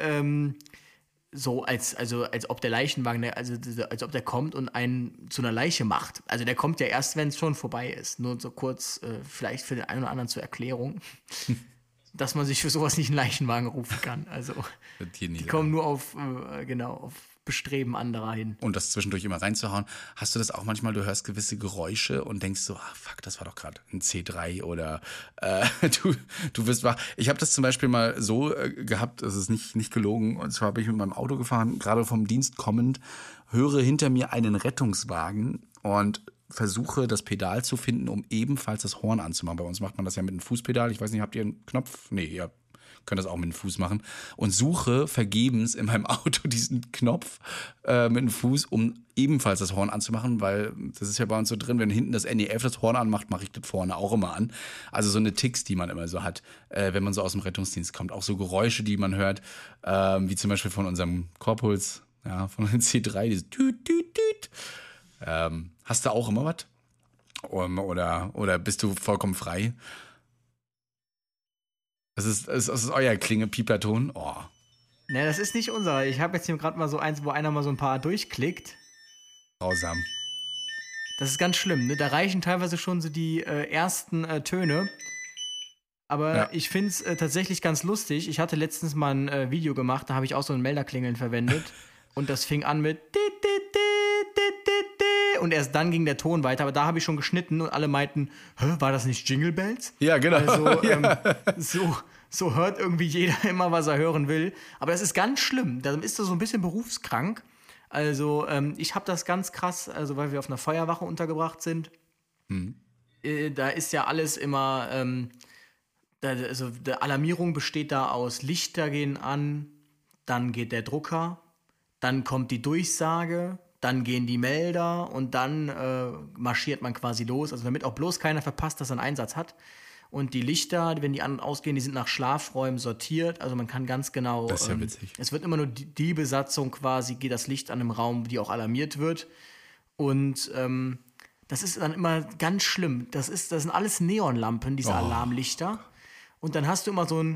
so als ob der Leichenwagen, als ob der kommt und einen zu einer Leiche macht. Also der kommt ja erst, wenn es schon vorbei ist. Nur so kurz, vielleicht für den einen oder anderen zur Erklärung, dass man sich für sowas nicht einen Leichenwagen rufen kann. Also die kommen nur auf Bestreben anderer hin. Und das zwischendurch immer reinzuhauen. Hast du das auch manchmal, du hörst gewisse Geräusche und denkst so, fuck, das war doch gerade ein C3 oder du wirst wach. Ich habe das zum Beispiel mal so gehabt, es ist nicht gelogen, und zwar bin ich mit meinem Auto gefahren, gerade vom Dienst kommend, höre hinter mir einen Rettungswagen und versuche das Pedal zu finden, um ebenfalls das Horn anzumachen. Bei uns macht man das ja mit einem Fußpedal. Ich weiß nicht, habt ihr einen Knopf? Nee, ihr könnt das auch mit dem Fuß machen. Und suche vergebens in meinem Auto diesen Knopf mit dem Fuß, um ebenfalls das Horn anzumachen, weil das ist ja bei uns so drin, wenn hinten das NEF das Horn anmacht, mache ich das vorne auch immer an. Also so eine Ticks, die man immer so hat, wenn man so aus dem Rettungsdienst kommt. Auch so Geräusche, die man hört, wie zum Beispiel von unserem Korpuls, ja, von dem C3, dieses Tüt, Tüt, Tüt. Hast du auch immer was? Oder bist du vollkommen frei? Es ist euer Klinge-Pieperton. Oh. Ne, das ist nicht unser. Ich habe jetzt hier gerade mal so eins, wo einer mal so ein paar durchklickt. Grausam. Das ist ganz schlimm, ne? Da reichen teilweise schon so die ersten Töne. Aber ja, ich finde es tatsächlich ganz lustig. Ich hatte letztens mal ein Video gemacht, da habe ich auch so ein Melderklingeln verwendet. Und das fing an mit und erst dann ging der Ton weiter, aber da habe ich schon geschnitten und alle meinten, war das nicht Jingle Bells? Ja, genau. Also so hört irgendwie jeder immer, was er hören will. Aber das ist ganz schlimm. Da ist er so ein bisschen berufskrank. Also ich habe das ganz krass, also weil wir auf einer Feuerwache untergebracht sind. Da ist ja alles immer, die Alarmierung besteht da aus Lichter gehen an, dann geht der Drucker, dann kommt die Durchsage, dann gehen die Melder und dann marschiert man quasi los. Also damit auch bloß keiner verpasst, dass er einen Einsatz hat. Und die Lichter, wenn die an- und ausgehen, die sind nach Schlafräumen sortiert. Also man kann ganz genau. Das ist ja witzig. Es wird immer nur die Besatzung quasi, geht das Licht an einem Raum, die auch alarmiert wird. Und das ist dann immer ganz schlimm. Das sind alles Neonlampen, diese Alarmlichter. Und dann hast du immer so,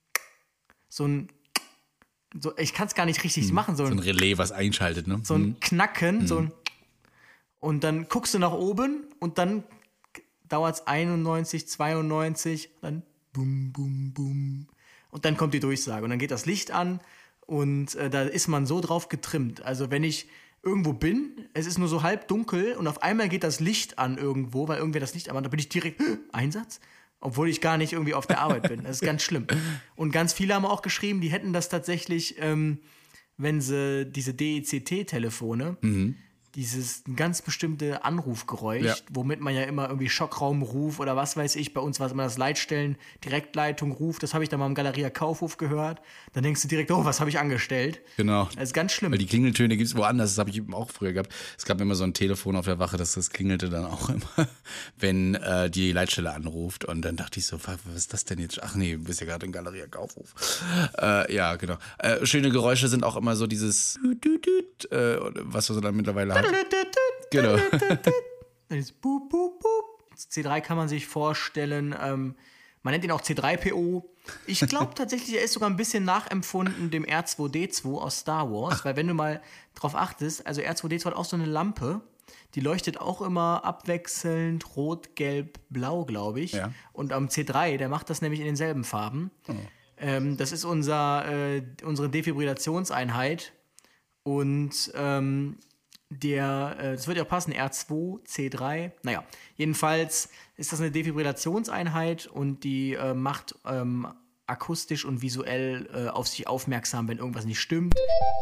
ich kann es gar nicht richtig machen, So ein Relais, was einschaltet, ne? so ein Knacken, und dann guckst du nach oben und dann dauert es 91, 92, dann bum, bum, bum. Und dann kommt die Durchsage und dann geht das Licht an und da ist man so drauf getrimmt. Also wenn ich irgendwo bin, es ist nur so halb dunkel und auf einmal geht das Licht an irgendwo, weil irgendwer das Licht anmacht, da bin ich direkt, Einsatz? Obwohl ich gar nicht irgendwie auf der Arbeit bin. Das ist ganz schlimm. Und ganz viele haben auch geschrieben, die hätten das tatsächlich, wenn sie diese DECT-Telefone, dieses ganz bestimmte Anrufgeräusch, womit man ja immer irgendwie Schockraumruf oder was weiß ich, bei uns war es immer das Leitstellen, Direktleitung, Ruf, das habe ich dann mal im Galeria Kaufhof gehört. Dann denkst du direkt, was habe ich angestellt? Genau. Das ist ganz schlimm. Weil die Klingeltöne gibt es woanders, das habe ich eben auch früher gehabt. Es gab immer so ein Telefon auf der Wache, das klingelte dann auch immer, wenn die Leitstelle anruft. Und dann dachte ich so, was ist das denn jetzt? Ach nee, du bist ja gerade in Galeria Kaufhof. Ja, genau. Schöne Geräusche sind auch immer so dieses was wir dann mittlerweile haben. Genau. Dann ist Boop, Boop, Boop. C3 kann man sich vorstellen, man nennt ihn auch C3PO. Ich glaube tatsächlich, er ist sogar ein bisschen nachempfunden dem R2D2 aus Star Wars, weil wenn du mal drauf achtest, also R2D2 hat auch so eine Lampe, die leuchtet auch immer abwechselnd rot, gelb, blau, glaube ich. Ja. Und am C3, der macht das nämlich in denselben Farben. Das ist unsere Defibrillationseinheit und das wird ja passen, R2, C3, naja, jedenfalls ist das eine Defibrillationseinheit und die macht akustisch und visuell auf sich aufmerksam, wenn irgendwas nicht stimmt.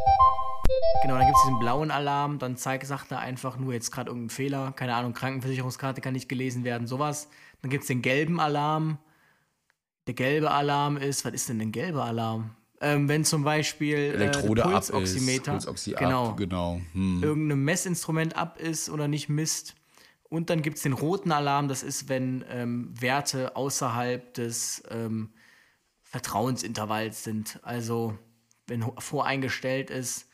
Genau, dann gibt es diesen blauen Alarm, dann sagt er einfach nur jetzt gerade irgendeinen Fehler, keine Ahnung, Krankenversicherungskarte kann nicht gelesen werden, sowas. Dann gibt es den gelben Alarm. Der gelbe Alarm ist, was ist denn ein gelber Alarm? Wenn zum Beispiel Elektrode Pulsoximeter, Pulsoxy ab, genau. Irgendein Messinstrument ab ist oder nicht misst. Und dann gibt es den roten Alarm, das ist, wenn Werte außerhalb des Vertrauensintervalls sind. Also wenn voreingestellt ist,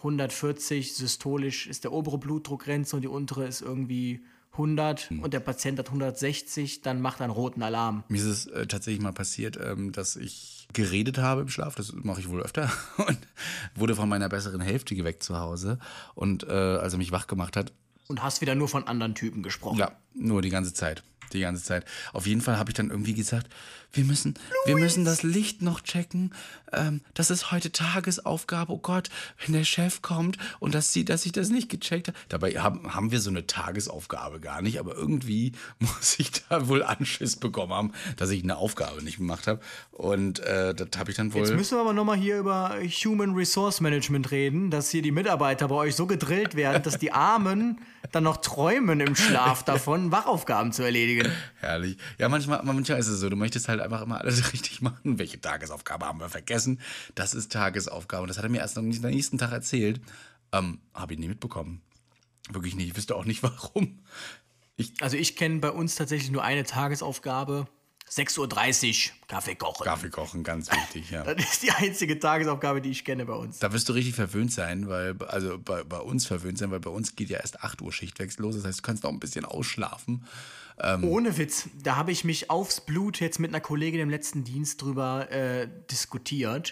140 systolisch ist der obere Blutdruckgrenze und die untere ist irgendwie 100 und der Patient hat 160, dann macht er einen roten Alarm. Mir ist es tatsächlich mal passiert, dass ich geredet habe im Schlaf, das mache ich wohl öfter, und wurde von meiner besseren Hälfte geweckt zu Hause und als er mich wach gemacht hat. Und hast wieder nur von anderen Typen gesprochen. Ja, nur die ganze Zeit. Auf jeden Fall habe ich dann irgendwie gesagt, wir müssen das Licht noch checken. Das ist heute Tagesaufgabe. Oh Gott, wenn der Chef kommt und das sieht, dass ich das nicht gecheckt habe. Dabei haben wir so eine Tagesaufgabe gar nicht, aber irgendwie muss ich da wohl Anschiss bekommen haben, dass ich eine Aufgabe nicht gemacht habe. Und das habe ich dann wohl... Jetzt müssen wir aber nochmal hier über Human Resource Management reden, dass hier die Mitarbeiter bei euch so gedrillt werden, dass die Armen dann noch träumen im Schlaf davon, Wachaufgaben zu erledigen. Herrlich. Ja, manchmal ist es so, du möchtest halt einfach immer alles richtig machen. Welche Tagesaufgabe haben wir vergessen? Das ist Tagesaufgabe. Und das hat er mir erst am nächsten Tag erzählt. Habe ich nie mitbekommen. Wirklich nicht. Ich wüsste auch nicht, warum. Ich kenne bei uns tatsächlich nur eine Tagesaufgabe. 6:30 Uhr, Kaffee kochen. Kaffee kochen, ganz wichtig, ja. Das ist die einzige Tagesaufgabe, die ich kenne bei uns. Da wirst du richtig verwöhnt sein, weil bei uns geht ja erst 8 Uhr Schichtwechsel los. Das heißt, du kannst noch ein bisschen ausschlafen. Ohne Witz, da habe ich mich aufs Blut jetzt mit einer Kollegin im letzten Dienst drüber diskutiert,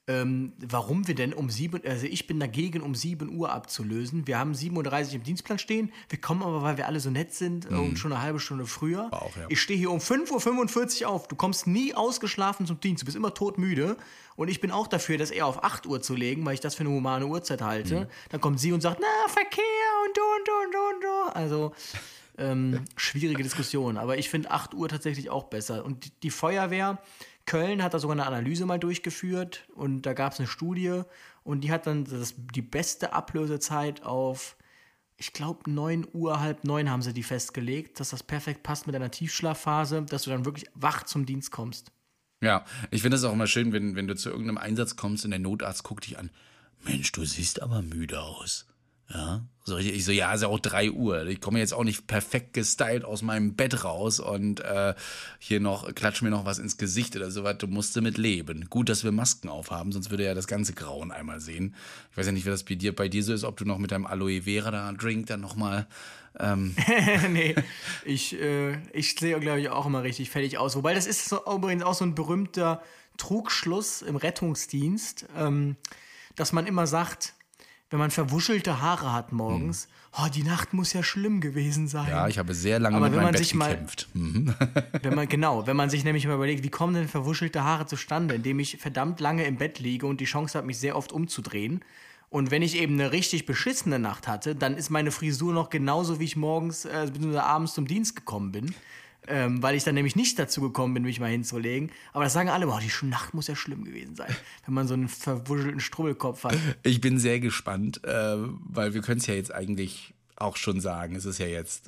warum wir denn ich bin dagegen, um 7 Uhr abzulösen. Wir haben 7:30 Uhr im Dienstplan stehen, wir kommen aber, weil wir alle so nett sind, und schon eine halbe Stunde früher. Auch, ja. Ich stehe hier um 5:45 Uhr auf, du kommst nie ausgeschlafen zum Dienst, du bist immer todmüde und ich bin auch dafür, das eher auf 8 Uhr zu legen, weil ich das für eine humane Uhrzeit halte. Dann kommt sie und sagt, Verkehr und du. Also schwierige Diskussion, aber ich finde 8 Uhr tatsächlich auch besser. Und die Feuerwehr Köln hat da sogar eine Analyse mal durchgeführt und da gab es eine Studie und die hat dann die beste Ablösezeit auf, ich glaube 9 Uhr, 8:30 haben sie die festgelegt, dass das perfekt passt mit einer Tiefschlafphase, dass du dann wirklich wach zum Dienst kommst. Ja, ich finde es auch immer schön, wenn du zu irgendeinem Einsatz kommst und der Notarzt guckt dich an. Mensch, du siehst aber müde aus. Ja, so richtig. Ich so, ja, ist ja auch 3 Uhr. Ich komme jetzt auch nicht perfekt gestylt aus meinem Bett raus und hier noch, klatsch mir noch was ins Gesicht oder sowas. Du musst damit leben. Gut, dass wir Masken aufhaben, sonst würde ja das ganze Grauen einmal sehen. Ich weiß ja nicht, wie das bei dir so ist, ob du noch mit deinem Aloe Vera da Drink dann nochmal. Nee, ich sehe, glaube ich, auch immer richtig fertig aus. Wobei, das ist so, übrigens auch so ein berühmter Trugschluss im Rettungsdienst, dass man immer sagt, wenn man verwuschelte Haare hat morgens, die Nacht muss ja schlimm gewesen sein. Ja, ich habe sehr lange Aber mit wenn meinem man Bett sich mal- gekämpft. Wenn man sich nämlich mal überlegt, wie kommen denn verwuschelte Haare zustande, indem ich verdammt lange im Bett liege und die Chance habe, mich sehr oft umzudrehen. Und wenn ich eben eine richtig beschissene Nacht hatte, dann ist meine Frisur noch genauso, wie ich morgens bzw. abends zum Dienst gekommen bin. Weil ich dann nämlich nicht dazu gekommen bin, mich mal hinzulegen. Aber das sagen alle, die Nacht muss ja schlimm gewesen sein, wenn man so einen verwuschelten Strubbelkopf hat. Ich bin sehr gespannt, weil wir können es ja jetzt eigentlich auch schon sagen. Es ist ja jetzt.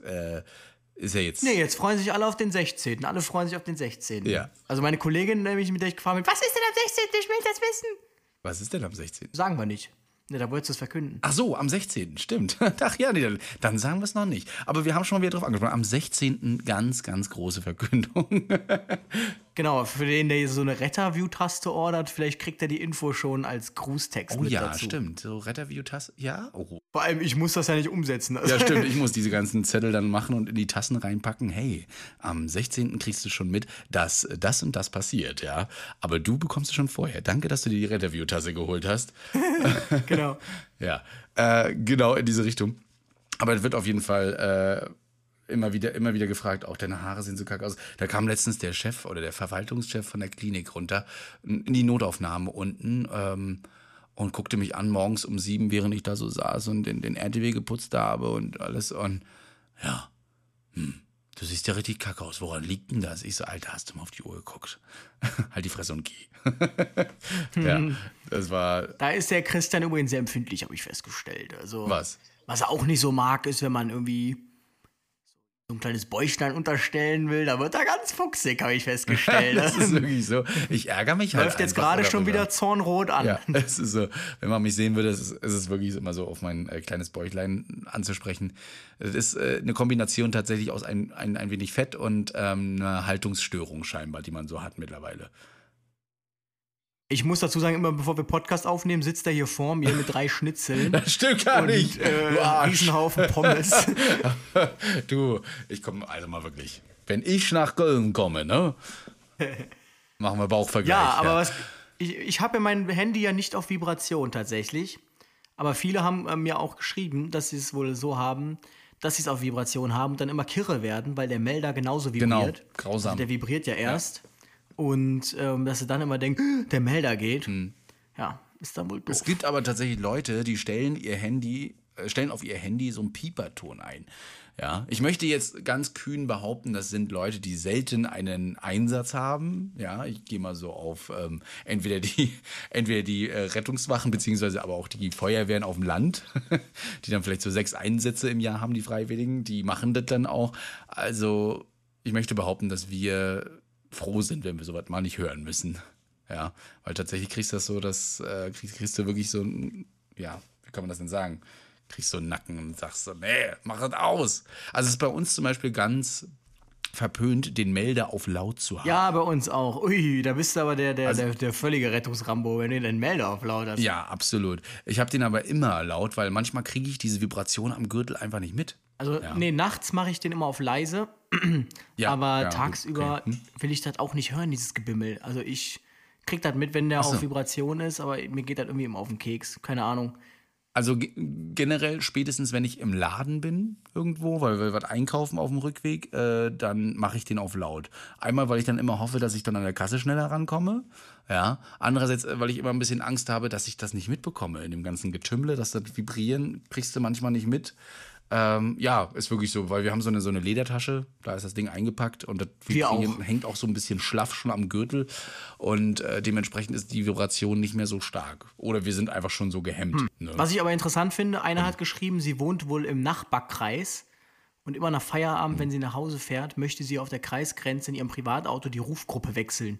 Nee, jetzt freuen sich alle auf den 16. Alle freuen sich auf den 16. Ja. Also meine Kollegin, nämlich, mit der ich gefahren bin, was ist denn am 16.? Ich will das wissen. Was ist denn am 16.? Sagen wir nicht. Ne, da wolltest du es verkünden. Ach so, am 16. Stimmt. Ach ja, nee, dann sagen wir es noch nicht. Aber wir haben schon mal wieder drauf angesprochen. Am 16. ganz, ganz große Verkündung. Genau, für den, der so eine Retterview-Taste ordert, vielleicht kriegt er die Info schon als Grußtext Oh mit ja, dazu. stimmt. So Retterview-Tasse. Ja? Oh. Vor allem, ich muss das ja nicht umsetzen. Also Ja, stimmt. Ich muss diese ganzen Zettel dann machen und in die Tassen reinpacken. Hey, am 16. kriegst du schon mit, dass das und das passiert, ja. Aber du bekommst es schon vorher. Danke, dass du dir die Retterview-Tasse geholt hast. Genau. Ja, genau in diese Richtung. Aber es wird auf jeden Fall immer wieder gefragt, auch deine Haare sehen so kacke aus. Da kam letztens der Chef oder der Verwaltungschef von der Klinik runter in die Notaufnahme unten und guckte mich an morgens um 7, während ich da so saß und den RTW geputzt habe und alles. Und ja, du siehst ja richtig kacke aus. Woran liegt denn das? Ich so, Alter, hast du mal auf die Uhr geguckt? Halt die Fresse und geh. Ja, das war... Da ist der Christian übrigens sehr empfindlich, habe ich festgestellt. Also, Was? Was er auch nicht so mag, ist, wenn man irgendwie so ein kleines Bäuchlein unterstellen will. Da wird er ganz fuchsig, habe ich festgestellt. Das ist wirklich so. Ich ärgere mich halt Läuft jetzt einfach gerade schon darüber. wieder zornrot an. Ja, es ist so, wenn man mich sehen würde, ist es wirklich immer so auf mein kleines Bäuchlein anzusprechen. Es ist eine Kombination tatsächlich aus ein wenig Fett und einer Haltungsstörung scheinbar, die man so hat mittlerweile. Ich muss dazu sagen, immer bevor wir Podcast aufnehmen, sitzt er hier vor mir mit 3 Schnitzeln. Das stimmt gar nicht. Du Arsch. Riesenhaufen Pommes. Du, ich komme also mal wirklich. Wenn ich nach Köln komme, ne? Machen wir Bauchvergleich. Ja, aber ich habe ja mein Handy ja nicht auf Vibration tatsächlich. Aber viele haben mir auch geschrieben, dass sie es wohl so haben, dass sie es auf Vibration haben und dann immer kirre werden, weil der Melder genauso vibriert. Genau, grausam. Also der vibriert ja erst. Und dass sie dann immer denken, der Melder geht. Ja, ist dann wohl doof. Es gibt aber tatsächlich Leute, die stellen auf ihr Handy so einen Pieperton ein. Ja, ich möchte jetzt ganz kühn behaupten, das sind Leute, die selten einen Einsatz haben. Ja, ich gehe mal so auf entweder die Rettungswachen beziehungsweise aber auch die Feuerwehren auf dem Land, die dann vielleicht so 6 Einsätze im Jahr haben, die Freiwilligen, die machen das dann auch. Also ich möchte behaupten, dass wir froh sind, wenn wir sowas mal nicht hören müssen. Ja, weil tatsächlich kriegst du das so, kriegst du wirklich so ein, ja, wie kann man das denn sagen? Kriegst so einen Nacken und sagst so, nee, mach das aus. Also es ist bei uns zum Beispiel ganz verpönt, den Melder auf laut zu haben. Ja, bei uns auch. Ui, da bist du aber der völlige Rettungsrambo, wenn du den Melder auf laut hast. Ja, absolut. Ich habe den aber immer laut, weil manchmal kriege ich diese Vibration am Gürtel einfach nicht mit. Also, nee, nachts mache ich den immer auf leise, Ja, aber ja, tagsüber okay. will ich das auch nicht hören, dieses Gebimmel. Also ich krieg das mit, wenn der so. auf Vibration ist, aber mir geht das irgendwie immer auf den Keks. Keine Ahnung. Also generell spätestens, wenn ich im Laden bin irgendwo, weil wir was einkaufen auf dem Rückweg, dann mache ich den auf laut. Einmal, weil ich dann immer hoffe, dass ich dann an der Kasse schneller rankomme. Ja. Andererseits, weil ich immer ein bisschen Angst habe, dass ich das nicht mitbekomme in dem ganzen Getümmle, dass das Vibrieren kriegst du manchmal nicht mit. Ja, ist wirklich so, weil wir haben so eine Ledertasche, da ist das Ding eingepackt und das Wir Vibrieren auch. hängt auch so ein bisschen schlaff schon am Gürtel und dementsprechend ist die Vibration nicht mehr so stark. Oder wir sind einfach schon so gehemmt. Ne? Was ich aber interessant finde, einer hat geschrieben, sie wohnt wohl im Nachbarkreis und immer nach Feierabend, wenn sie nach Hause fährt, möchte sie auf der Kreisgrenze in ihrem Privatauto die Rufgruppe wechseln.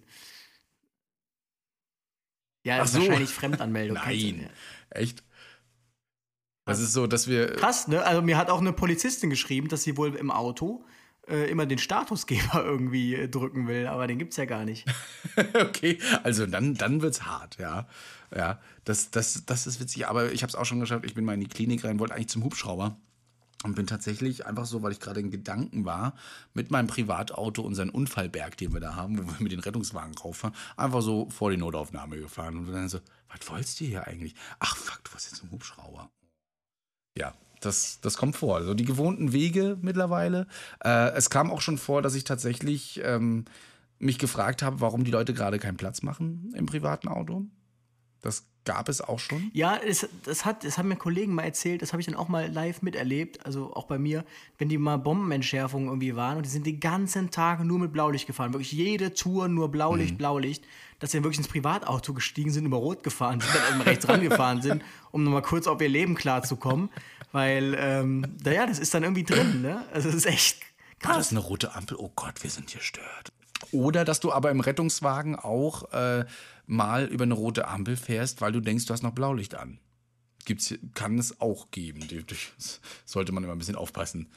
Ja, das ist Ach so. wahrscheinlich Fremdanmeldung. kennst du, Nein, echt? Das ist so, dass wir... Krass, ne? Also mir hat auch eine Polizistin geschrieben, dass sie wohl im Auto immer den Statusgeber irgendwie drücken will, aber den gibt's ja gar nicht. Okay, also dann wird's hart, ja. Ja, das ist witzig, aber ich habe es auch schon geschafft, ich bin mal in die Klinik rein, wollte eigentlich zum Hubschrauber und bin tatsächlich einfach so, weil ich gerade in Gedanken war, mit meinem Privatauto unseren Unfallberg, den wir da haben, wo wir mit den Rettungswagen rauffahren, einfach so vor die Notaufnahme gefahren und dann so, was wolltest du hier eigentlich? Ach fuck, du warst jetzt im Hubschrauber. Ja, das kommt vor. Also die gewohnten Wege mittlerweile. Es kam auch schon vor, dass ich tatsächlich mich gefragt habe, warum die Leute gerade keinen Platz machen im privaten Auto. Das gab es auch schon. Ja, das haben mir Kollegen mal erzählt, das habe ich dann auch mal live miterlebt, also auch bei mir, wenn die mal Bombenentschärfungen irgendwie waren und die sind den ganzen Tag nur mit Blaulicht gefahren, wirklich jede Tour nur Blaulicht, Blaulicht, dass sie dann wirklich ins Privatauto gestiegen sind, über Rot gefahren sind, dann erstmal rechts rangefahren sind, um nochmal kurz auf ihr Leben klarzukommen, weil, das ist dann irgendwie drin, ne? Also das ist echt krass. Das ist eine rote Ampel, oh Gott, wir sind gestört. Oder dass du aber im Rettungswagen auch mal über eine rote Ampel fährst, weil du denkst, du hast noch Blaulicht an. Kann es auch geben. Sollte man immer ein bisschen aufpassen.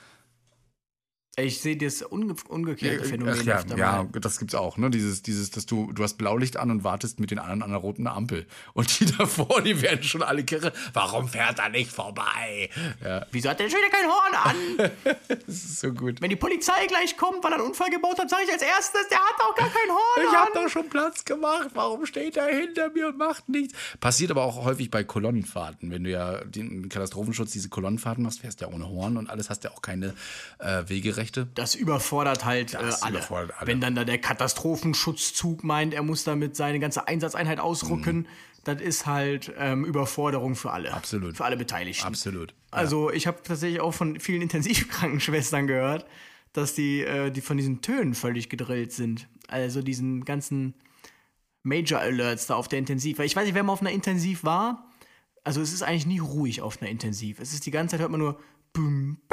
Ich sehe das umgekehrte Phänomen. Ach ja, das gibt's auch, ne? Dieses, dass du hast Blaulicht an und wartest mit den anderen an der roten Ampel. Und die davor, die werden schon alle kirre. Warum fährt er nicht vorbei? Ja. Wieso hat der schon wieder kein Horn an? Das ist so gut. Wenn die Polizei gleich kommt, weil er einen Unfall gebaut hat, sage ich als erstes, der hat doch gar kein Horn Ich an. hab doch schon Platz gemacht. Warum steht er hinter mir und macht nichts? Passiert aber auch häufig bei Kolonnenfahrten. Wenn du ja den Katastrophenschutz, diese Kolonnenfahrten machst, fährst du ja ohne Horn und alles, hast ja auch keine Wegerechte. Das überfordert halt alle. Wenn dann da der Katastrophenschutzzug meint, er muss damit seine ganze Einsatzeinheit ausrücken, das ist halt Überforderung für alle. Absolut. Für alle Beteiligten. Absolut. Also ich habe tatsächlich auch von vielen Intensivkrankenschwestern gehört, dass die von diesen Tönen völlig gedrillt sind. Also diesen ganzen Major Alerts da auf der Intensiv. Weil ich weiß nicht, wer mal auf einer Intensiv war. Also es ist eigentlich nie ruhig auf einer Intensiv. Es ist die ganze Zeit, hört man nur bum, bam,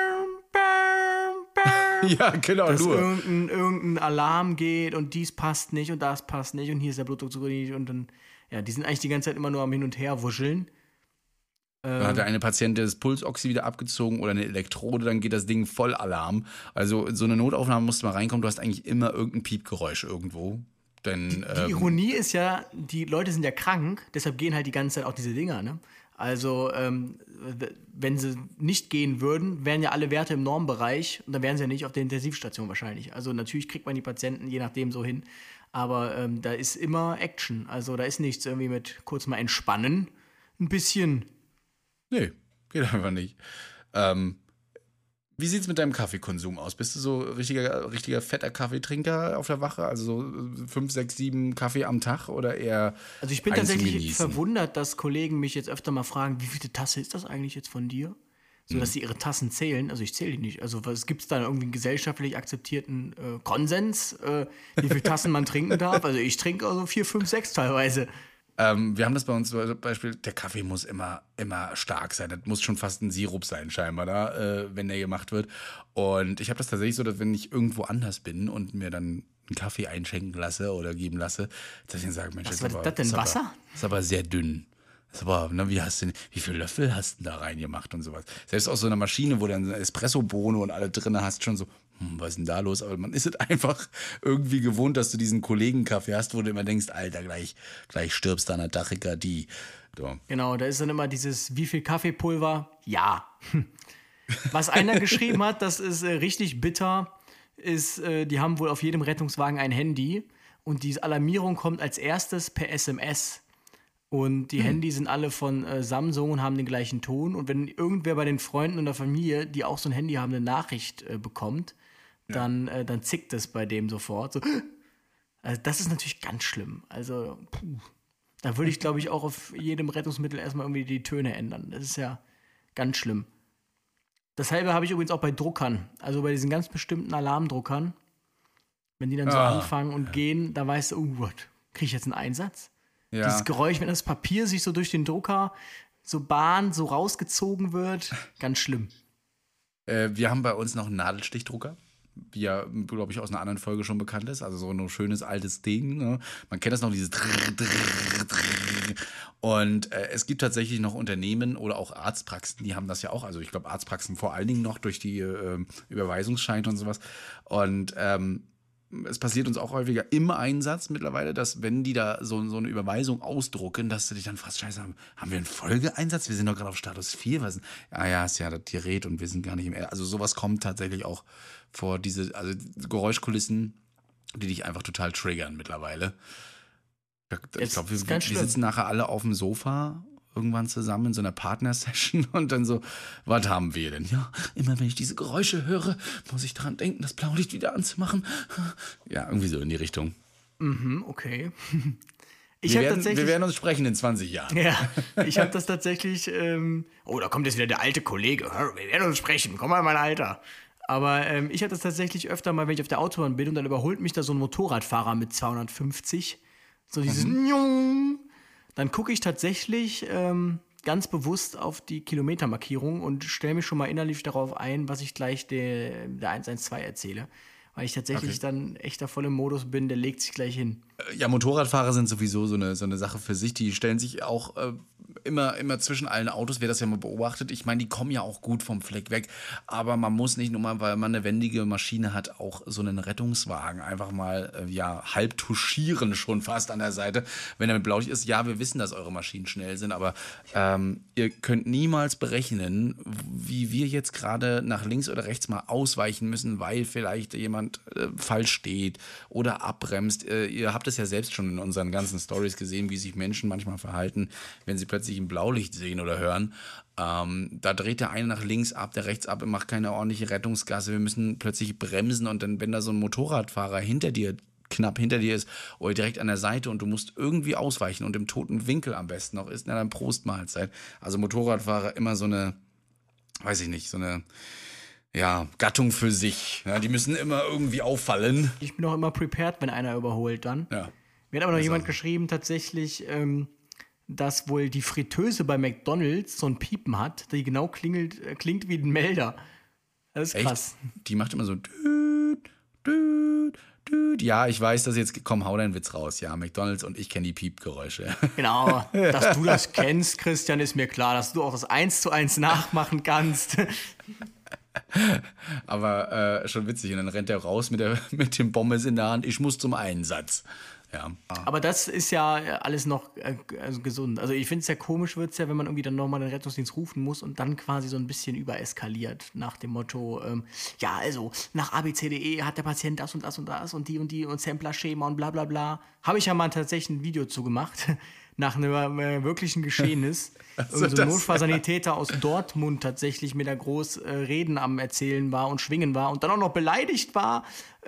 bam, bam. Ja, genau, dass nur. irgendein Alarm geht und dies passt nicht und das passt nicht und hier ist der Blutdruck so nicht und dann, ja, die sind eigentlich die ganze Zeit immer nur am Hin und Her wuscheln. Dann hat der eine Patient das Pulsoxy wieder abgezogen oder eine Elektrode, dann geht das Ding voll Alarm. Also in so eine Notaufnahme musst du mal reinkommen, du hast eigentlich immer irgendein Piepgeräusch irgendwo. Denn, die Ironie ist ja, die Leute sind ja krank, deshalb gehen halt die ganze Zeit auch diese Dinger, ne? Also, wenn sie nicht gehen würden, wären ja alle Werte im Normbereich und dann wären sie ja nicht auf der Intensivstation wahrscheinlich. Also natürlich kriegt man die Patienten je nachdem so hin, aber da ist immer Action. Also da ist nichts irgendwie mit kurz mal entspannen, ein bisschen. Nee, geht einfach nicht. Wie sieht's mit deinem Kaffeekonsum aus? Bist du so richtiger fetter Kaffeetrinker auf der Wache? Also so 5, 6, 7 Kaffee am Tag oder eher Also ich bin tatsächlich verwundert, dass Kollegen mich jetzt öfter mal fragen, wie viele Tasse ist das eigentlich jetzt von dir? So, dass sie ihre Tassen zählen. Also ich zähle die nicht. Also was gibt's da irgendwie einen gesellschaftlich akzeptierten Konsens, wie viele Tassen man trinken darf? Also ich trinke also 4, 5, 6 teilweise. Wir haben das bei uns zum Beispiel, der Kaffee muss immer stark sein. Das muss schon fast ein Sirup sein, scheinbar, da, wenn der gemacht wird. Und ich habe das tatsächlich so, dass wenn ich irgendwo anders bin und mir dann einen Kaffee einschenken lasse oder geben lasse, dass ich dann sage, Mensch, was war das denn, Wasser? Ist aber sehr dünn. Das ist aber, ne, wie viel Löffel hast du da reingemacht und sowas. Selbst aus so einer Maschine, wo du dann eine Espressobohne und alle drin hast, schon so, was ist denn da los? Aber man ist es einfach irgendwie gewohnt, dass du diesen Kollegenkaffee hast, wo du immer denkst, Alter, gleich stirbst du an der Tachykardie. So. Genau, da ist dann immer dieses, wie viel Kaffeepulver? Ja. Was einer geschrieben hat, das ist richtig bitter, ist, die haben wohl auf jedem Rettungswagen ein Handy und die Alarmierung kommt als erstes per SMS. Und die Handys sind alle von Samsung und haben den gleichen Ton. Und wenn irgendwer bei den Freunden und der Familie, die auch so ein Handy haben, eine Nachricht bekommt, dann zickt es bei dem sofort. So. Also das ist natürlich ganz schlimm. Also da würde ich, glaube ich, auch auf jedem Rettungsmittel erstmal irgendwie die Töne ändern. Das ist ja ganz schlimm. Dasselbe habe ich übrigens auch bei Druckern. Also bei diesen ganz bestimmten Alarmdruckern. Wenn die dann so anfangen und gehen, da weißt du, oh Gott, kriege ich jetzt einen Einsatz? Ja. Dieses Geräusch, wenn das Papier sich so durch den Drucker so bahnt, so rausgezogen wird, ganz schlimm. Wir haben bei uns noch einen Nadelstichdrucker. wie ja, glaube ich, aus einer anderen Folge schon bekannt ist. Also so ein schönes altes Ding. Ne? Man kennt das noch, dieses und es gibt tatsächlich noch Unternehmen oder auch Arztpraxen, die haben das ja auch. Also ich glaube Arztpraxen vor allen Dingen noch durch die Überweisungsscheine und sowas. Und es passiert uns auch häufiger im Einsatz mittlerweile, dass wenn die da so eine Überweisung ausdrucken, dass du dich dann fragst, scheiße, haben wir einen Folgeeinsatz? Wir sind doch gerade auf Status 4. Was? Ja, ist ja das Gerät und wir sind gar nicht im... Also sowas kommt tatsächlich auch vor, also Geräuschkulissen, die dich einfach total triggern mittlerweile. Ich glaube, wir sitzen nachher alle auf dem Sofa irgendwann zusammen in so einer Partner-Session und dann so, was haben wir denn? Ja, immer wenn ich diese Geräusche höre, muss ich daran denken, das Blaulicht wieder anzumachen. Ja, irgendwie so in die Richtung. Okay. Wir werden uns sprechen in 20 Jahren. Ja, ich habe das tatsächlich, da kommt jetzt wieder der alte Kollege. Wir werden uns sprechen, komm mal, mein Alter. Aber ich habe das tatsächlich öfter mal, wenn ich auf der Autobahn bin und dann überholt mich da so ein Motorradfahrer mit 250. So dieses Dann gucke ich tatsächlich ganz bewusst auf die Kilometermarkierung und stelle mich schon mal innerlich darauf ein, was ich gleich der 112 erzähle. Weil ich tatsächlich dann echt da voll im Modus bin, der legt sich gleich hin. Ja, Motorradfahrer sind sowieso so eine Sache für sich. Die stellen sich auch immer zwischen allen Autos, wer das ja mal beobachtet. Ich meine, die kommen ja auch gut vom Fleck weg. Aber man muss nicht nur mal, weil man eine wendige Maschine hat, auch so einen Rettungswagen einfach mal halb touchieren schon fast an der Seite. Wenn er mit Blaulicht ist, ja, wir wissen, dass eure Maschinen schnell sind, aber ihr könnt niemals berechnen, wie wir jetzt gerade nach links oder rechts mal ausweichen müssen, weil vielleicht jemand falsch steht oder abbremst. Ihr habt es ja selbst schon in unseren ganzen Stories gesehen, wie sich Menschen manchmal verhalten, wenn sie plötzlich ein Blaulicht sehen oder hören. Da dreht der eine nach links ab, der rechts ab, macht keine ordentliche Rettungsgasse. Wir müssen plötzlich bremsen und dann, wenn da so ein Motorradfahrer knapp hinter dir ist oder direkt an der Seite und du musst irgendwie ausweichen und im toten Winkel am besten noch ist, dann Prostmahlzeit. Also Motorradfahrer immer so eine, weiß ich nicht, so eine Gattung für sich. Ja, die müssen immer irgendwie auffallen. Ich bin auch immer prepared, wenn einer überholt dann. Ja. Mir hat aber noch jemand geschrieben, tatsächlich, dass wohl die Fritteuse bei McDonald's so ein Piepen hat, die genau klingt wie ein Melder. Das ist krass. Die macht immer so düt, düt, düt. Ja, ich weiß, dass jetzt, komm, hau deinen Witz raus. Ja, McDonald's und ich kenne die Piepgeräusche. Genau, dass du das kennst, Christian, ist mir klar, dass du auch das 1:1 nachmachen kannst. Aber schon witzig. Und dann rennt er raus mit dem Pommes in der Hand. Ich muss zum Einsatz. Ja. Aber das ist ja alles noch gesund. Also ich finde es ja komisch, wird es ja, wenn man irgendwie dann nochmal den Rettungsdienst rufen muss und dann quasi so ein bisschen übereskaliert nach dem Motto, also nach ABCDE hat der Patient das und das und das und die und Sampler-Schema und bla bla bla. Habe ich ja mal tatsächlich ein Video zu gemacht, nach einem wirklichen Geschehnis. So ein Notfallsanitäter aus Dortmund tatsächlich mit der groß Reden am Erzählen war und Schwingen war und dann auch noch beleidigt war,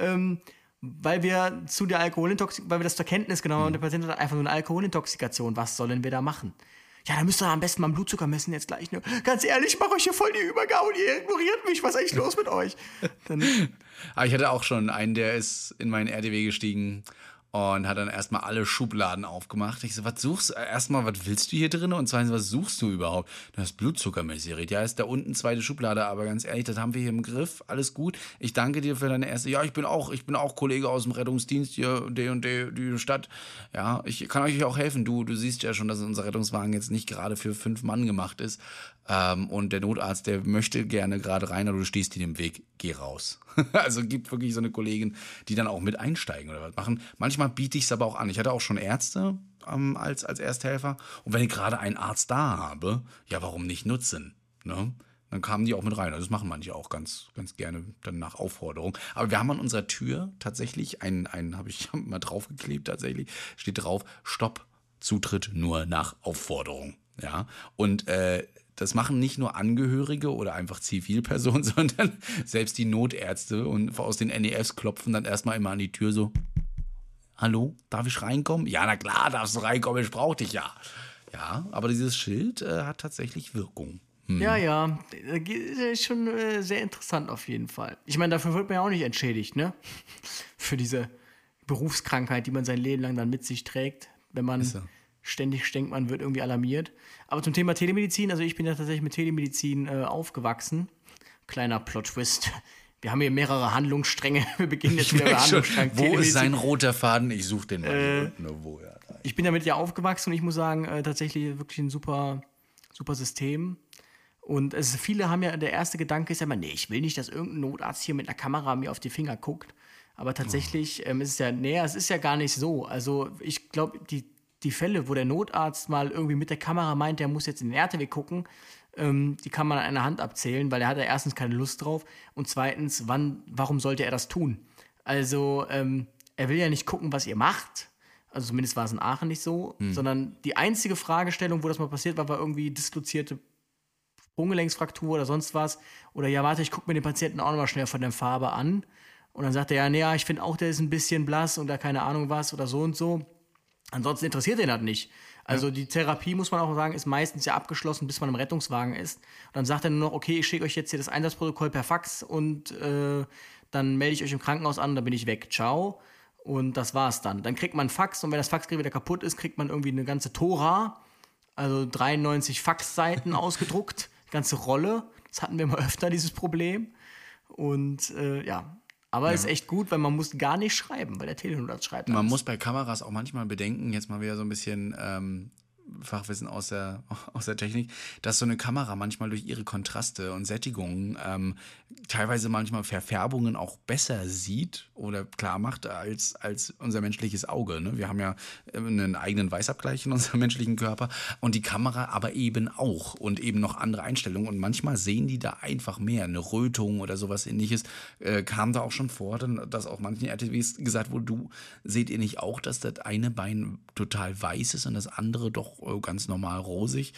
weil wir weil wir das zur Kenntnis genommen haben und der Patient hat einfach nur eine Alkoholintoxikation. Was sollen wir da machen? Ja, da müsst ihr am besten mal einen Blutzucker messen jetzt gleich. Ne? Ganz ehrlich, ich mache euch hier voll die Übergabe und ihr ignoriert mich. Was ist eigentlich los mit euch? Aber ich hatte auch schon einen, der ist in meinen RDW gestiegen und hat dann erstmal alle Schubladen aufgemacht. Ich so, was suchst du? Erstmal, was willst du hier drin? Und zweitens, was suchst du überhaupt? Das Blutzuckermessgerät. Ja, ist da unten zweite Schublade, aber ganz ehrlich, das haben wir hier im Griff. Alles gut. Ich danke dir für deine erste. Ja, ich bin auch Kollege aus dem Rettungsdienst hier, die Stadt. Ja, ich kann euch auch helfen. Du siehst ja schon, dass unser Rettungswagen jetzt nicht gerade für 5 Mann gemacht ist. Und der Notarzt, der möchte gerne gerade rein, aber du stehst ihm im Weg. Geh raus. Also gibt wirklich so eine Kollegin, die dann auch mit einsteigen oder was machen. Manchmal biete ich es aber auch an. Ich hatte auch schon Ärzte als Ersthelfer. Und wenn ich gerade einen Arzt da habe, ja, warum nicht nutzen? Ne? Dann kamen die auch mit rein. Also das machen manche auch ganz, ganz gerne dann nach Aufforderung. Aber wir haben an unserer Tür tatsächlich einen habe ich mal draufgeklebt tatsächlich, steht drauf, Stopp, Zutritt nur nach Aufforderung. Ja, und das machen nicht nur Angehörige oder einfach Zivilpersonen, sondern selbst die Notärzte und aus den NEFs klopfen dann erstmal immer an die Tür so, hallo, darf ich reinkommen? Ja, na klar, darfst du reinkommen, ich brauch dich ja. Ja, aber dieses Schild hat tatsächlich Wirkung. Ja, ist schon sehr interessant auf jeden Fall. Ich meine, dafür wird man ja auch nicht entschädigt, ne? Für diese Berufskrankheit, die man sein Leben lang dann mit sich trägt, wenn man ständig denkt, man wird irgendwie alarmiert. Aber zum Thema Telemedizin, also ich bin ja tatsächlich mit Telemedizin aufgewachsen. Kleiner Plot-Twist. wir haben hier mehrere Handlungsstränge. Wir beginnen jetzt wieder bei Merk schon, Handlungsstrang. wo ist Telemedizin. sein roter Faden? Ich suche den mal hier unten. Wo, ja, da. Ich bin damit ja aufgewachsen und ich muss sagen, tatsächlich wirklich ein super System. Und viele haben ja, der erste Gedanke ist ja immer, nee, ich will nicht, dass irgendein Notarzt hier mit einer Kamera mir auf die Finger guckt. Aber tatsächlich ist es ja, nee, es ist ja gar nicht so. Also ich glaube, die Fälle, wo der Notarzt mal irgendwie mit der Kamera meint, der muss jetzt in den RTW gucken, die kann man an einer Hand abzählen, weil er hat ja erstens keine Lust drauf und zweitens, warum sollte er das tun? Also er will ja nicht gucken, was ihr macht. Also zumindest war es in Aachen nicht so, sondern die einzige Fragestellung, wo das mal passiert war irgendwie dislozierte Sprunggelenksfraktur oder sonst was. Oder ja, warte, ich gucke mir den Patienten auch nochmal schnell von der Farbe an. Und dann sagt er, ja, nee, ich finde auch, der ist ein bisschen blass oder keine Ahnung was oder so und so. Ansonsten interessiert den das nicht. Also die Therapie, muss man auch sagen, ist meistens ja abgeschlossen, bis man im Rettungswagen ist. Und dann sagt er nur noch, okay, ich schicke euch jetzt hier das Einsatzprotokoll per Fax und dann melde ich euch im Krankenhaus an, dann bin ich weg. Ciao. Und das war's dann. Dann kriegt man ein Fax und wenn das Faxgerät wieder kaputt ist, kriegt man irgendwie eine ganze Tora, also 93 Faxseiten ausgedruckt, die ganze Rolle. Das hatten wir mal öfter, dieses Problem. Und aber ist echt gut, weil man muss gar nicht schreiben, weil der Telenotarzt schreibt. Man alles. muss bei Kameras auch manchmal bedenken, jetzt mal wieder so ein bisschen Fachwissen aus der Technik, dass so eine Kamera manchmal durch ihre Kontraste und Sättigungen teilweise manchmal Verfärbungen auch besser sieht oder klar macht als unser menschliches Auge. Ne? Wir haben ja einen eigenen Weißabgleich in unserem menschlichen Körper und die Kamera aber eben auch und eben noch andere Einstellungen und manchmal sehen die da einfach mehr. Eine Rötung oder sowas Ähnliches kam da auch schon vor, dass auch manchen RTWs gesagt wurde, seht ihr nicht auch, dass das eine Bein total weiß ist und das andere doch ganz normal rosig,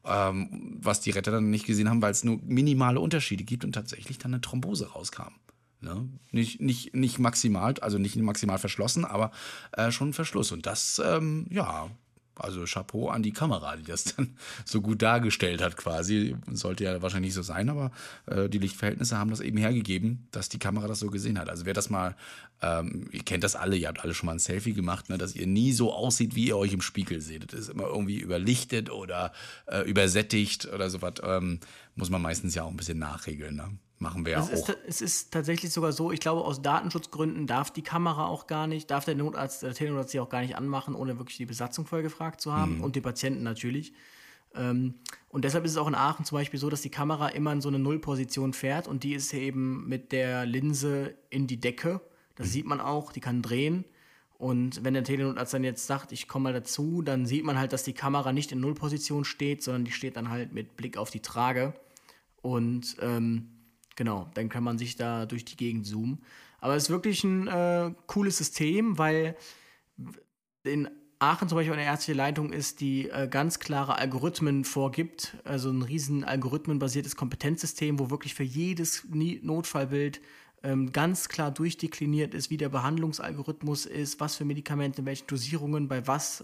was die Retter dann nicht gesehen haben, weil es nur minimale Unterschiede gibt und tatsächlich dann eine Thrombose rauskam. Ne? Nicht maximal, also nicht maximal verschlossen, aber schon ein Verschluss. Und das, also Chapeau an die Kamera, die das dann so gut dargestellt hat quasi. Sollte ja wahrscheinlich nicht so sein, aber die Lichtverhältnisse haben das eben hergegeben, dass die Kamera das so gesehen hat. Also wer das mal, ihr kennt das alle, ihr habt alle schon mal ein Selfie gemacht, ne, dass ihr nie so aussieht, wie ihr euch im Spiegel seht. Das ist immer irgendwie überlichtet oder übersättigt oder sowas. Muss man meistens ja auch ein bisschen nachregeln, ne? Machen wir ja auch. Es ist tatsächlich sogar so, ich glaube, aus Datenschutzgründen darf die Kamera auch gar nicht, darf der Telenotarzt sie auch gar nicht anmachen, ohne wirklich die Besatzung vorher gefragt zu haben und die Patienten natürlich. Und deshalb ist es auch in Aachen zum Beispiel so, dass die Kamera immer in so eine Nullposition fährt und die ist eben mit der Linse in die Decke. Das sieht man auch, die kann drehen. Und wenn der Telenotarzt dann jetzt sagt, ich komme mal dazu, dann sieht man halt, dass die Kamera nicht in Nullposition steht, sondern die steht dann halt mit Blick auf die Trage. Und genau, dann kann man sich da durch die Gegend zoomen. Aber es ist wirklich ein cooles System, weil in Aachen zum Beispiel eine ärztliche Leitung ist, die ganz klare Algorithmen vorgibt. Also ein riesen algorithmenbasiertes Kompetenzsystem, wo wirklich für jedes Notfallbild ganz klar durchdekliniert ist, wie der Behandlungsalgorithmus ist, was für Medikamente, welche Dosierungen, bei was.